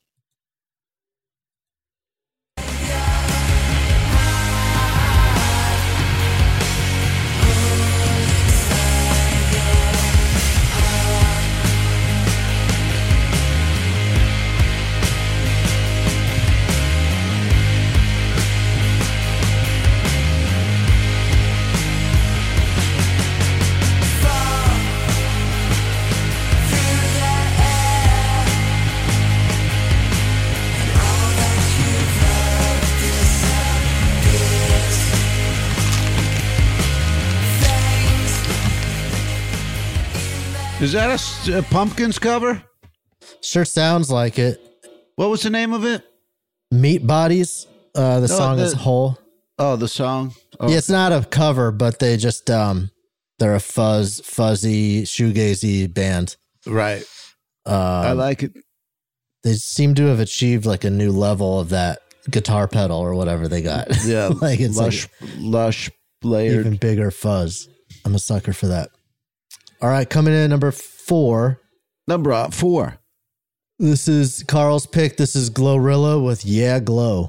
Is that a Pumpkins cover? Sure sounds like it. What was the name of it? Meat Bodies. The song is Hole. Oh, the song? Oh. Yeah, it's not a cover, but they just they're a fuzzy shoegazy band. Right. I like it. They seem to have achieved like a new level of that guitar pedal or whatever they got. Yeah, like it's lush, layered. Even bigger fuzz. I'm a sucker for that. All right, coming in at number 4. Number 4. This is Carl's pick. This is Glorilla with Yeah Glow.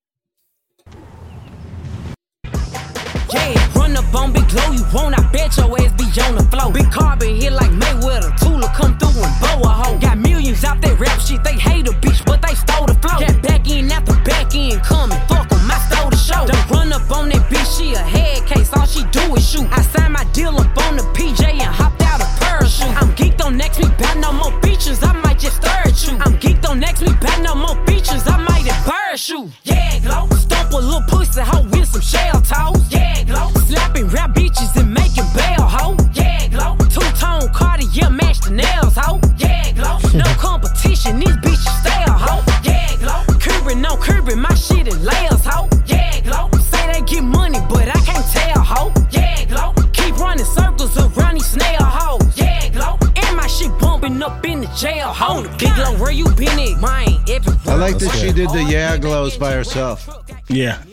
Yeah, run up on Big Glow, you won't, I bet your ass be on the floor. Big carbon here like Mayweather, Tula come through and blow a hole. Got millions out there rap shit, they hate a bitch, but they stole the flow. Got back in at the back end coming, fuck em, I stole the show. Don't run up on that bitch, she a head case, all she do is shoot. I signed my deal up on the PJ and hopped out a parachute. I'm geeked on next week, bout no more beaches, I might just stir at you. I'm geeked on next week, bout no more beaches, I might just parachute. Yeah, Glow, stomp a little pussy hoe with some shell toes. Yeah, Glow, slapping rap bitches and making bail, ho. Yeah, Glow, two-tone Cartier match the nails, ho. Yeah, Glow, no competition, these bitches stale, ho. Yeah, Glow, curbing my shit in layers, ho. Yeah, Glow, say they get money, but I can't tell, ho. Yeah, Glow, keep running circles around these snail hoes. Yeah, Glow, and my shit bumping up in the jail, ho. Big Glow, where you been at? Mine, everywhere. I like that she did the Yeah Glows by herself. Yeah.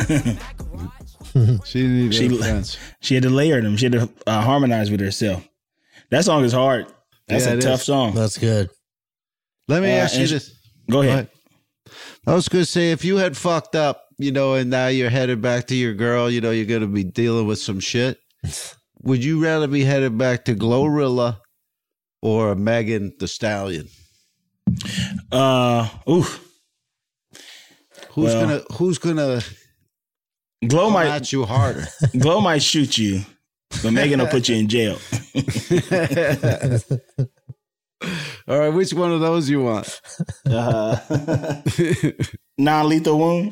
She had to layer them. She had to harmonize with herself. That song is hard. That's a tough song. That's good. Let me ask you this. Go ahead. I was going to say, if you had fucked up, and now you're headed back to your girl, you're going to be dealing with some shit. Would you rather be headed back to Glorilla or Megan Thee Stallion? Who's gonna Glow might at you harder? Glow might shoot you, but Megan will put you in jail. All right, which one of those you want? Non-lethal wound.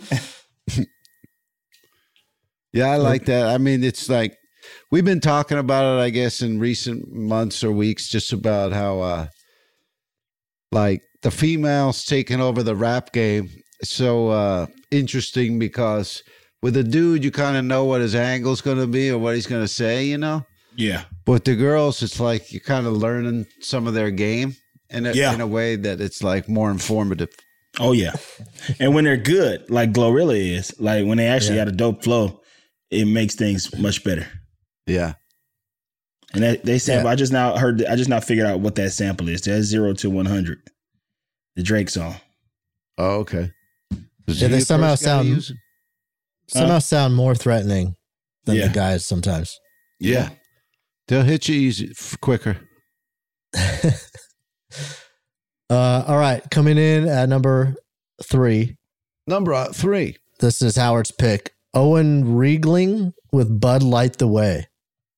Yeah, I like that. I mean, it's like we've been talking about it, I guess, in recent months or weeks, just about how like the females taking over the rap game. It's so interesting because with a dude, you kind of know what his angle's going to be or what he's going to say, Yeah. But the girls, it's like you're kind of learning some of their game in a way that it's like more informative. Oh, yeah. And when they're good, like Glorilla is, like when they actually got a dope flow, it makes things much better. Yeah. And they sample. I just now figured out what that sample is. That's 0 to 100. The Drake song. Oh, okay. Yeah, they somehow sound more threatening than the guys sometimes. Yeah. They'll hit you easy, quicker. All right, coming in at number 3. Number 3. This is Howard's pick. Owen Riegling with Bud Light the Way.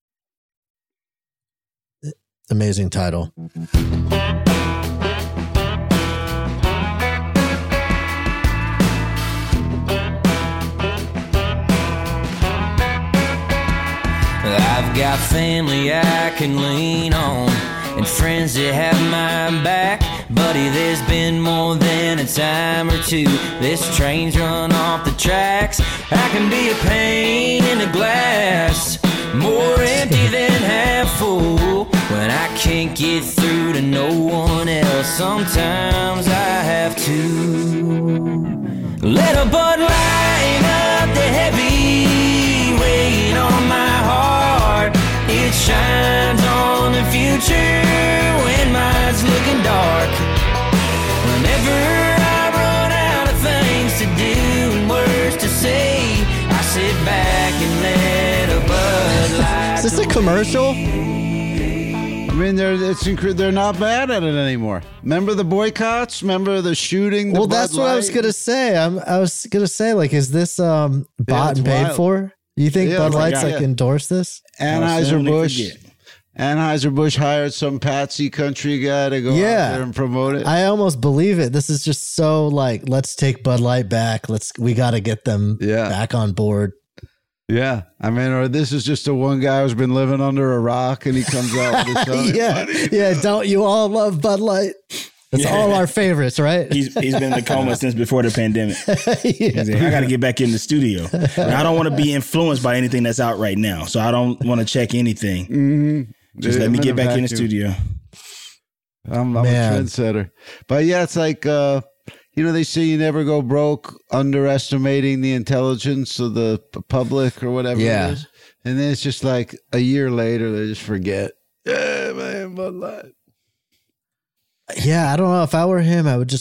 Amazing title. I've got family I can lean on and friends that have my back. Buddy, there's been more than a time or two this train's run off the tracks. I can be a pane in a glass, more empty than half full. When I can't get through to no one else, sometimes I have to let a Bud Light up the heavy weight on my heart. It shines on the future when mine's looking dark. Whenever I run out of things to do and words to say, I sit back and let a Bud Light. Is this a commercial? I mean, they're not bad at it anymore. Remember the boycotts? Remember the shooting? Well, that's what I was gonna say. I was gonna say, like, is this bought and paid wild. for? You think Bud Light's like endorsed this? Anheuser-Busch hired some patsy country guy to go out there and promote it. I almost believe it. This is just so like, let's take Bud Light back. We got to get them back on board. Yeah. I mean, or this is just a one guy who's been living under a rock and he comes out with his Yeah. Don't you all love Bud Light? It's all our favorites, right? He's been in the coma since before the pandemic. He's like, I got to get back in the studio. I don't want to be influenced by anything that's out right now, so I don't want to check anything. Mm-hmm. Just let me get back in the studio. I'm a trendsetter. But yeah, it's like, they say you never go broke underestimating the intelligence of the public or whatever it is. And then it's just like a year later, they just forget. Yeah, man, Bud Light. Yeah, I don't know. If I were him, I would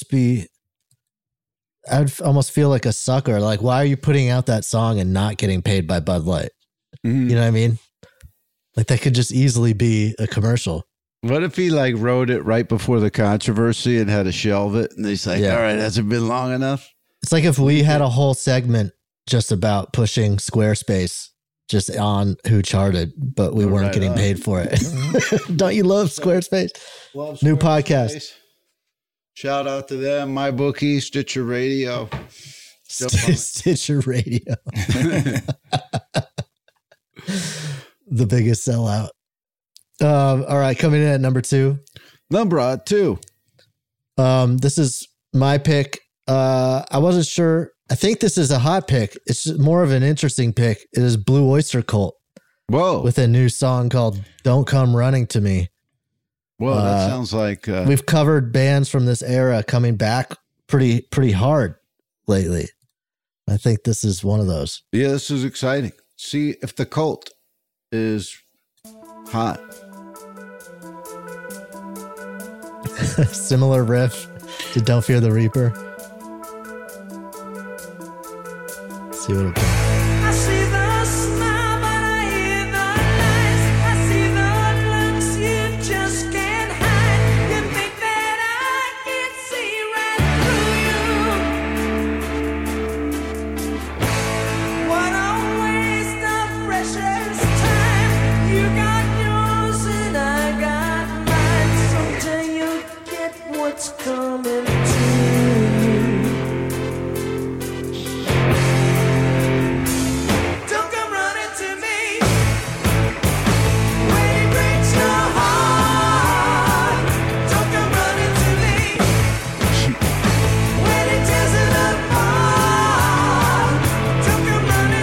almost feel like a sucker. Like, why are you putting out that song and not getting paid by Bud Light? Mm-hmm. You know what I mean? Like, that could just easily be a commercial. What if he like wrote it right before the controversy and had to shelve it? And he's like, all right, has it been long enough? It's like if we had a whole segment just about pushing Squarespace just on Who Charted, but we weren't getting paid for it. Don't you love Squarespace? Love New Squarespace. podcast. Shout out to them. MyBookie, Stitcher Radio. Stitcher Radio. The biggest sellout. All right, coming in at number 2. Number 2. This is my pick. I wasn't sure. I think this is a hot pick. It's more of an interesting pick. It is Blue Oyster Cult. Whoa. With a new song called Don't Come Running to Me. Whoa, that sounds like... we've covered bands from this era coming back pretty hard lately. I think this is one of those. Yeah, this is exciting. See if the cult is hot. Similar riff to Don't Fear the Reaper. Let's see what it'll do. I see the smile, but I hear the lies. I see the looks you just can't hide. You think that I can see right through you. What a waste of precious time. You got yours and I got mine. Someday you'll get what's coming to you. Don't come running to me when it breaks your heart. Don't come running to me when it tears it apart. Don't come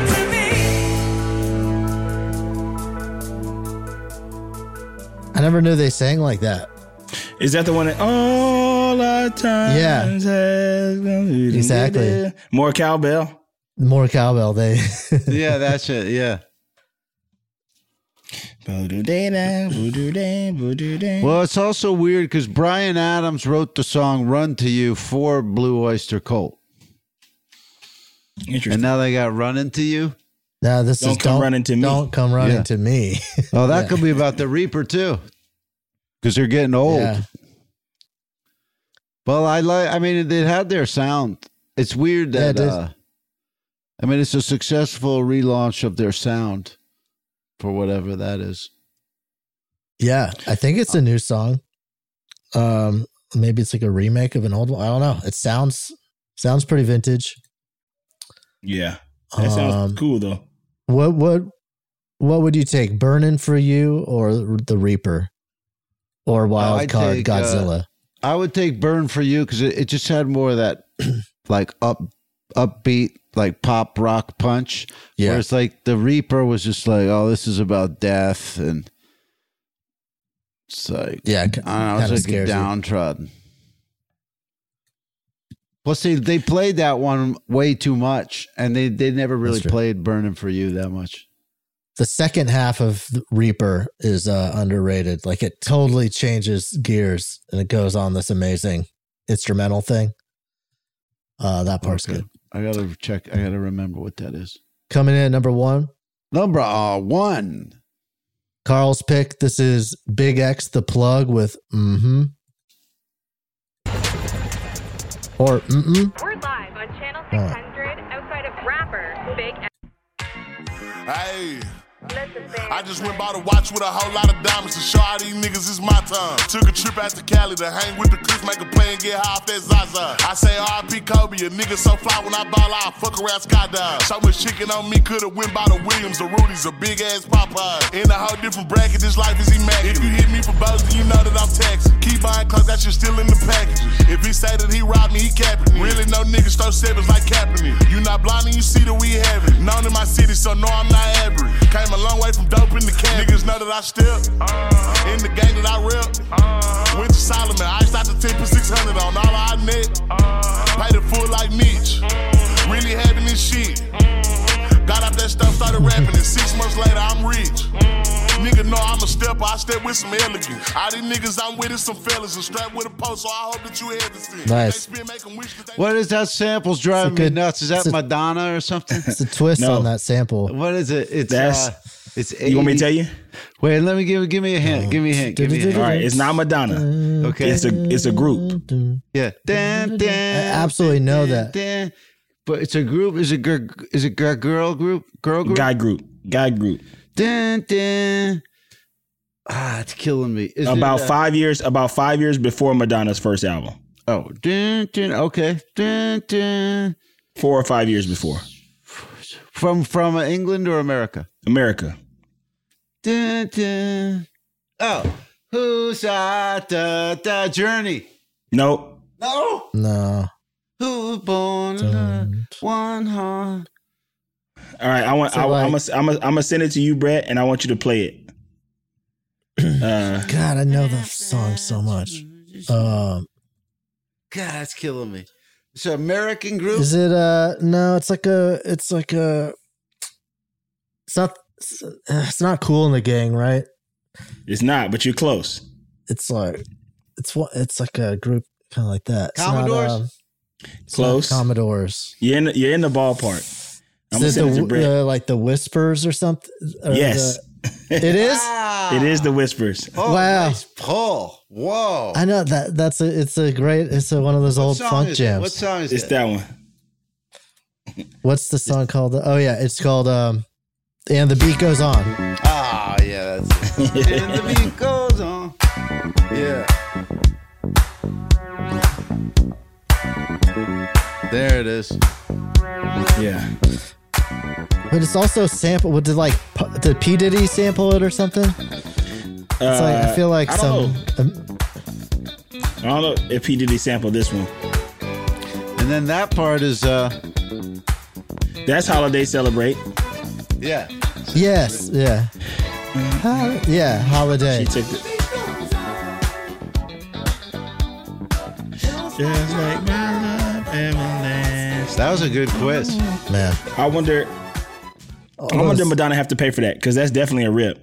running to me. I never knew they sang like that. Is that the one that all our times has gone? Exactly. More cowbell. More cowbell. They. Yeah, that's it. Yeah. Well, it's also weird because Bryan Adams wrote the song Run to You for Blue Oyster Cult. Interesting. And now they got Running to You. Now this Don't is come running to me. Don't come running Yeah. to me. Oh, that could be about the Reaper too. because they're getting old. Yeah. Well, I mean, they had their sound. It's weird that. I mean, it's a successful relaunch of their sound, for whatever that is. Yeah, I think it's a new song. Maybe it's like a remake of an old one. I don't know. It sounds pretty vintage. Yeah, that sounds cool though. What would you take, Burnin' For You or The Reaper or Wild Card Godzilla? I would take Burn For You because it just had more of that like upbeat, like pop rock punch. Yeah. Whereas like The Reaper was just like, oh, this is about death, and it's like, yeah, I don't know, it's like downtrodden. Plus, they played that one way too much, and they never really played Burning For You that much. The second half of Reaper is underrated. Like, it totally changes gears, and it goes on this amazing instrumental thing. That part's good. I gotta check. I gotta remember what that is. Coming in at number one. Number one. Carl's pick. This is Big X The Plug with Or We're live on Channel 600 outside of rapper Big X. Hey. I just went by the watch with a whole lot of diamonds to show all these niggas it's my time. Took a trip out to Cali to hang with the Chris, make a play and get high off that Zaza. I say R.I.P. Kobe, a nigga so fly when I ball out, fuck around skydive. So much chicken on me, coulda went by the Williams, the Rudy's, a big ass Popeye. In a whole different bracket, this life is immaculate. If you hit me for both, then you know that I'm taxing. Keep buying clothes, that shit still in the packages. If he say that he robbed me, he capping me. Really no niggas throw sevens like Kaepernick. You not blind and you see that we have it. Known in my city, so no, I'm not average. Came a long way from dope in the camp. Niggas know that I step in the game that I rep. Went to Solomon, iced out the 10 for 600 on all our net. Paid it full like Mitch. Really having this shit. Got out that stuff, started rapping, and 6 months later I'm rich. Nigga know I'm a stepper, I step with some elegance. All these niggas I'm with is some fellas and strapped with a post, so I hope that you had this thing. Nice. What is that sample's driving me nuts? Is that Madonna or something? It's a twist on that sample. What is it? It's you want me to tell you? Wait, let me give me a hint. Give me a hint. Give me a hint. All right, it's not Madonna. Okay, it's a group. Yeah, I absolutely know that. But it's a group. Is it girl group? Guy group. Dun, dun. It's killing me. About 5 years before Madonna's first album. Oh, dun, dun, okay. Dun, dun. 4 or 5 years before. From England or America? America. Dun, dun. Oh, who's at the journey? Nope. No. Who born in one heart? All right, I'm gonna send it to you, Brett, and I want you to play it. God, I know that song so much. God, it's killing me. It's an American group. Is it? No, it's not Cool in the Gang, right? It's not, but you're close. It's like a group kind of like that. Commodores. Close. Commodores. You're in the ballpark. Is it like the Whispers or something? Or yes. It is? It is the Whispers. Oh, wow. Nice pull. Whoa. I know it's one of those old funk jams. What song is It's that one. What's the song called? Oh yeah, it's called And the Beat Goes On. Ah, yeah, that's it. And the beat goes on. Yeah. There it is. Yeah. But it's also sample. Did P. Diddy sample it or something? It's I feel like I don't know if P. Diddy sampled this one. And then that part is that's Holiday Celebrate. Yeah. Yes. Yeah. Yeah. Holiday. She took it. Just like my love everlasting. That was a good quiz, man. I wonder Madonna have to pay for that, because that's definitely a rip.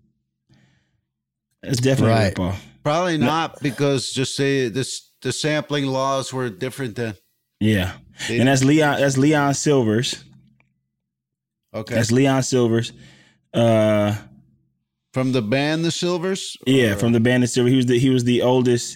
It's definitely a rip off. Probably not, because just say the sampling laws were different then. Yeah, and that's Leon Silvers. Okay, that's Leon Silvers. From the band The Silvers? Yeah, from the band The Silvers. He was the oldest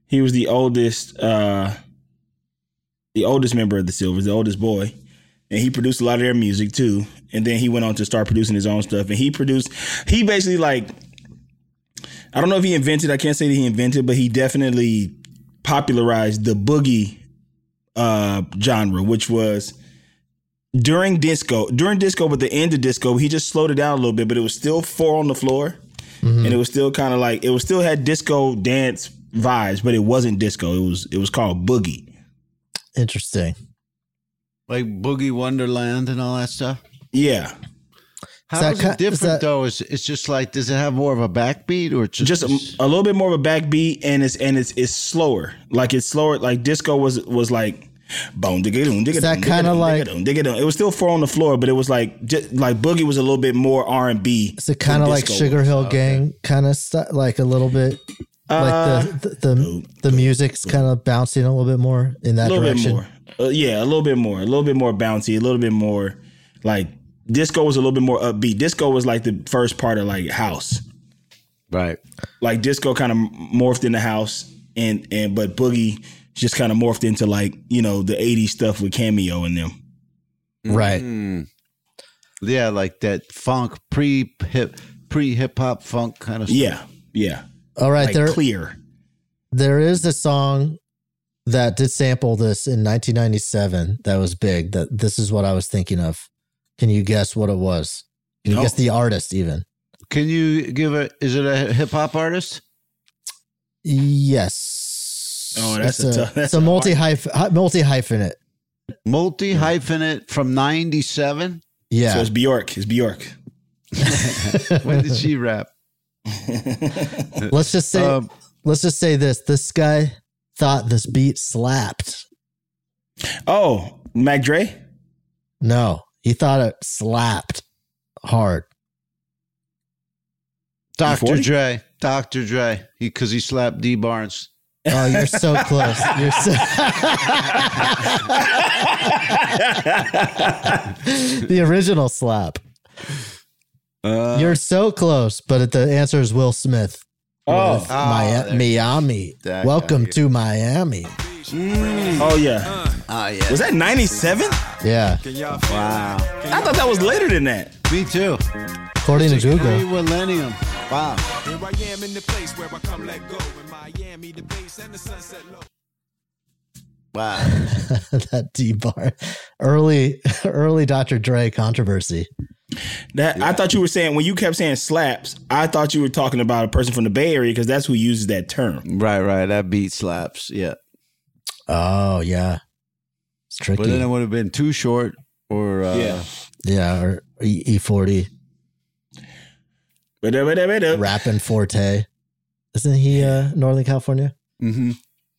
member of The Silvers, the oldest boy. And he produced a lot of their music too. And then he went on to start producing his own stuff. And he basically like, I don't know if he invented, I can't say that he invented, but he definitely popularized the boogie genre, which was during disco, but the end of disco, he just slowed it down a little bit, but it was still 4 on the floor. Mm-hmm. And it was still kind of like, it was still had disco dance vibes, but it wasn't disco. It was called boogie. Interesting. Like Boogie Wonderland and all that stuff? Yeah. How is it different though? It's just like, does it have more of a backbeat or just a little bit more of a backbeat, and it's slower. Like it's slower. Like disco was like boom digga doom digga. Is that kind of like it was still 4 on the floor, but it was like just like boogie was a little bit more R&B. Is it kind of like Sugar Hill Gang kind of stuff? Like a little bit. Like the music's kind of bouncing a little bit more in that direction. Bit more. Yeah, a little bit more bouncy, a little bit more like disco was a little bit more upbeat. Disco was like the first part of like house, right? Like disco kind of morphed into house, and but boogie just kind of morphed into like, you know, the 80s stuff with Cameo in them, right? Yeah, like that funk pre hip hop funk kind of stuff. Yeah. All right, like clear. There is a song that did sample this in 1997 that was big. That this is what I was thinking of. Can you guess what it was? Can you guess the artist even? Can you is it a hip hop artist? Yes. Oh, that's a multi-hyphenate. Multi-hyphenate from 97? Yeah. So it's Bjork. When did she rap? Let's just say this guy thought this beat slapped. Oh, Mac Dre? No, he thought it slapped hard. Dr. Dre, because he slapped D Barnes. Oh, you're so close. You're so the original slap. You're so close, but the answer is Will Smith. Miami. Welcome to Miami. Oh yeah. Yeah. Was that 97? Yeah. Wow. I thought that was later than that. Me too. According to Google. Millennium. Wow. Here I am in the place where I come let go. In Miami, the base and the sunset low. Wow. That D-bar. Early Dr. Dre controversy. I thought you were saying, when you kept saying slaps, I thought you were talking about a person from the Bay Area because that's who uses that term. Right. That beat slaps. Yeah. Oh, yeah. It's tricky. But then it would have been Too Short or... Yeah, or E40. Rappin' Forte. Isn't he Northern California? Mm-hmm.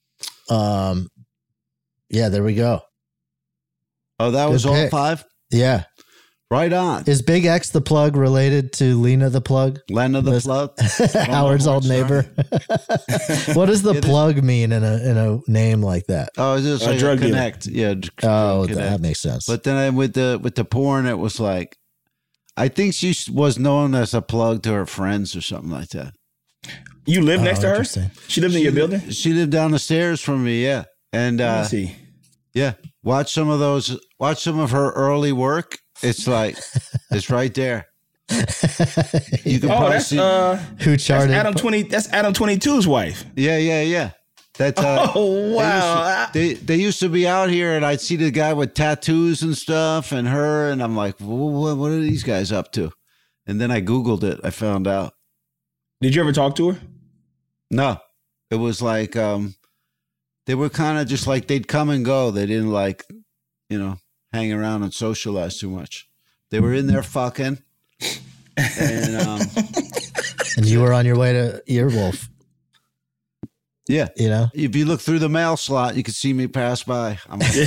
Yeah, there we go. Oh, that was all 5? Yeah. Right on. Is Big X the Plug related to Lena the Plug? Lena the Plug? Howard's old neighbor. What does the plug mean in a name like that? Oh, it's just like a drug connect. Dealer. Yeah. Oh, connect. that makes sense. But then with the porn, it was like, I think she was known as a plug to her friends or something like that. You live next to her? She lived in your building? She lived down the stairs from me, yeah. And Let me see. Yeah, watch some of her early work. It's like, it's right there. You can probably see who charted. That's Adam 22's wife. Yeah. That's oh wow. They used to be out here, and I'd see the guy with tattoos and stuff, and her, and I'm like, what are these guys up to? And then I Googled it. I found out. Did you ever talk to her? No, it was like they were kind of just like they'd come and go. They didn't like, hang around and socialize too much. They were in there fucking, and and you were on your way to Earwolf. Yeah, if you look through the mail slot, you could see me pass by. I'm like,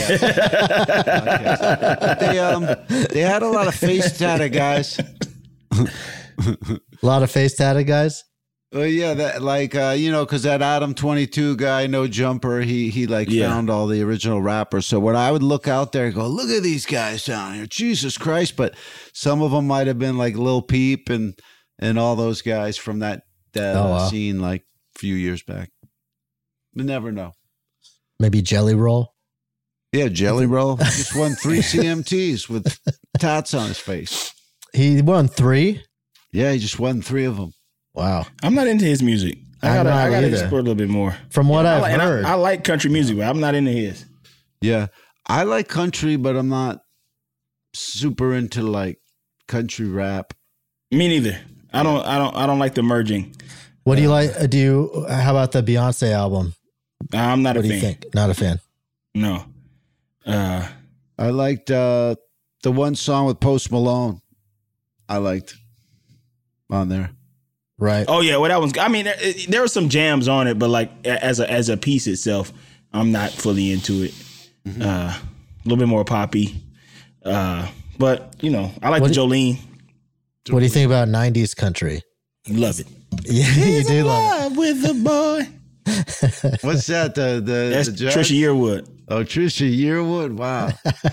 they had a lot of face tatted guys. A lot of face tatted guys. Well, yeah, that because that Adam 22 guy, No Jumper, he found all the original rappers. So when I would look out there and go, look at these guys down here, Jesus Christ! But some of them might have been like Lil Peep and and all those guys from that scene like a few years back. You never know. Maybe Jelly Roll. Yeah, Jelly Roll just won 3 CMTs with tats on his face. He won 3? Yeah, he just won 3 of them. Wow. I'm not into his music. I gotta explore a little bit more. From what I've heard. I like country music, but I'm not into his. Yeah. I like country, but I'm not super into like country rap. Me neither. I don't like the merging. What do you like? How about the Beyonce album? I'm not a fan. What do you think? Not a fan. No. I liked the one song with Post Malone. I liked on there. Right. Oh yeah, well that one's. I mean, there were some jams on it, but like as a piece itself, I'm not fully into it. Mm-hmm. A little bit more poppy, but you know, I like the Jolene. What do you think about 90s country? Love it. Yeah, you do love it. With the boy. What's that? That's the judge? Trisha Yearwood. Oh, Trisha Yearwood. Wow.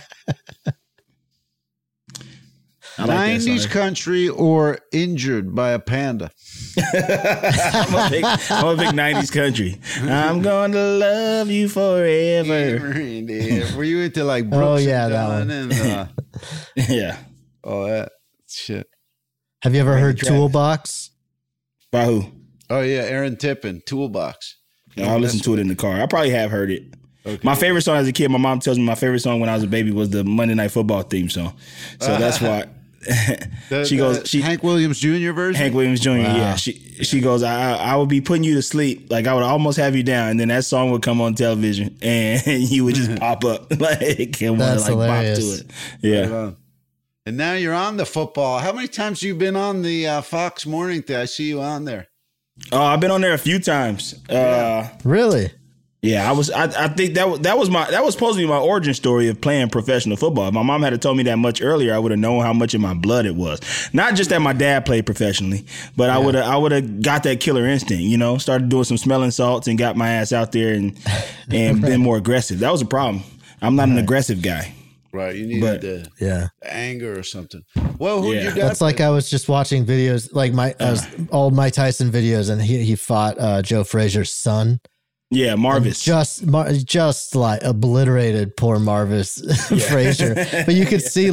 90s country or Injured by a Panda. I'm a big 90s country. I'm going to love you forever. Were you into like Brooks and Dunn and yeah. Oh, that shit. Have you ever heard Toolbox? By who? Oh, yeah. Aaron Tippin, Toolbox. I'll listen to it in the car. I probably have heard it. Okay. My favorite song as a kid, my mom tells me my favorite song when I was a baby was the Monday Night Football theme song. So that's why. She goes, Hank Williams Jr. version? Hank Williams Jr. Wow. Yeah. She goes, I would be putting you to sleep. Like I would almost have you down. And then that song would come on television and you would just pop up. Like, and want to like bop to it. Yeah. Right. And now you're on the football. How many times have you been on the Fox Morning thing? I see you on there. Oh, I've been on there a few times. Really? Yeah, I think that was supposed to be my origin story of playing professional football. If my mom had told me that much earlier, I would have known how much in my blood it was. Not just that my dad played professionally, but I would have got that killer instinct, you know, started doing some smelling salts and got my ass out there and been more aggressive. That was a problem. I'm not an aggressive guy. Right, you needed the anger or something. Well, who did your dad That's like I was just watching videos, like old Mike Tyson videos, and he fought Joe Frazier's son. Yeah, Marvis. Just like obliterated poor Marvis Frazier. But you could see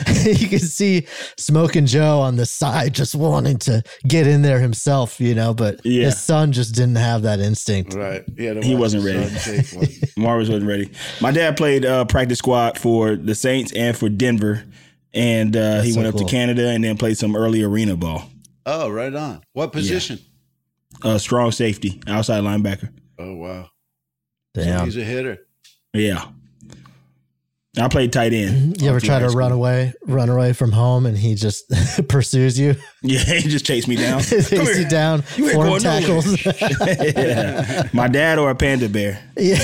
Smoking Joe on the side just wanting to get in there himself, you know, but his son just didn't have that instinct. Right. He wasn't ready. Marvis wasn't ready. My dad played practice squad for the Saints and for Denver. And he went up to Canada and then played some early arena ball. Oh, right on. What position? Strong safety, outside linebacker. Oh, wow. Damn. So he's a hitter. Yeah. I played tight end. You ever try to run away from home and he just pursues you? Yeah, he just chased me down. Chased you down, form tackles. Yeah. My dad or a panda bear. Yeah.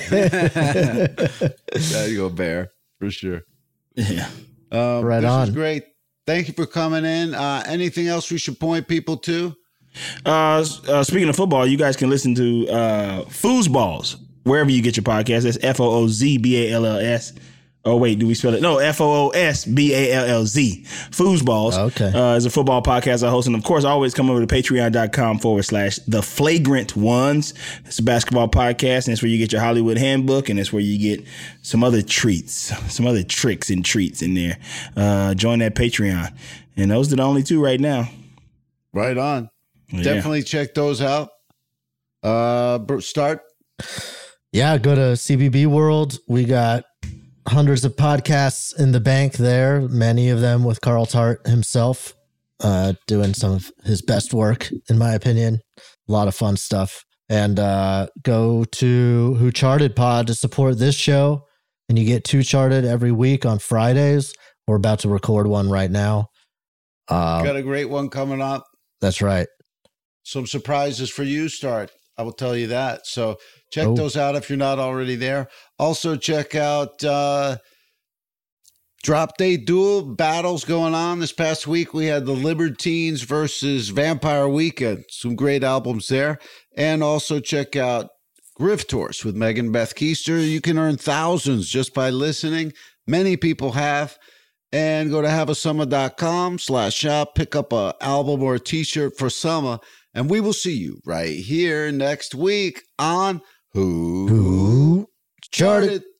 There you go, bear, for sure. Yeah. Right this on. This is great. Thank you for coming in. Anything else we should point people to? Speaking of football, you guys can listen to Foosballs wherever you get your podcast. That's FOOZBALLS. Oh, wait, do we spell it? No, FOOSBALLZ. Foosballs. Okay. Is a football podcast I host. And of course, always come over to patreon.com/The Flagrant Ones. It's a basketball podcast, and it's where you get your Hollywood handbook, and it's where you get some other treats, some other tricks and treats in there. Join that Patreon. And those are the only two right now. Right on. Yeah. Definitely check those out. Start. Yeah, go to CBB World. We got hundreds of podcasts in the bank there, many of them with Carl Tart himself, doing some of his best work, in my opinion. A lot of fun stuff. And go to Who Charted Pod to support this show. And you get 2 Charted every week on Fridays. We're about to record one right now. Got a great one coming up. That's right. Some surprises for you, Start. I will tell you that. So check those out if you're not already there. Also check out Drop Day Duel battles going on this past week. We had the Libertines versus Vampire Weekend. Some great albums there. And also check out Griftors with Megan Beth Keister. You can earn thousands just by listening. Many people have. And go to haveasummer.com/shop. Pick up an album or a t-shirt for summer. And we will see you right here next week on Who Charted.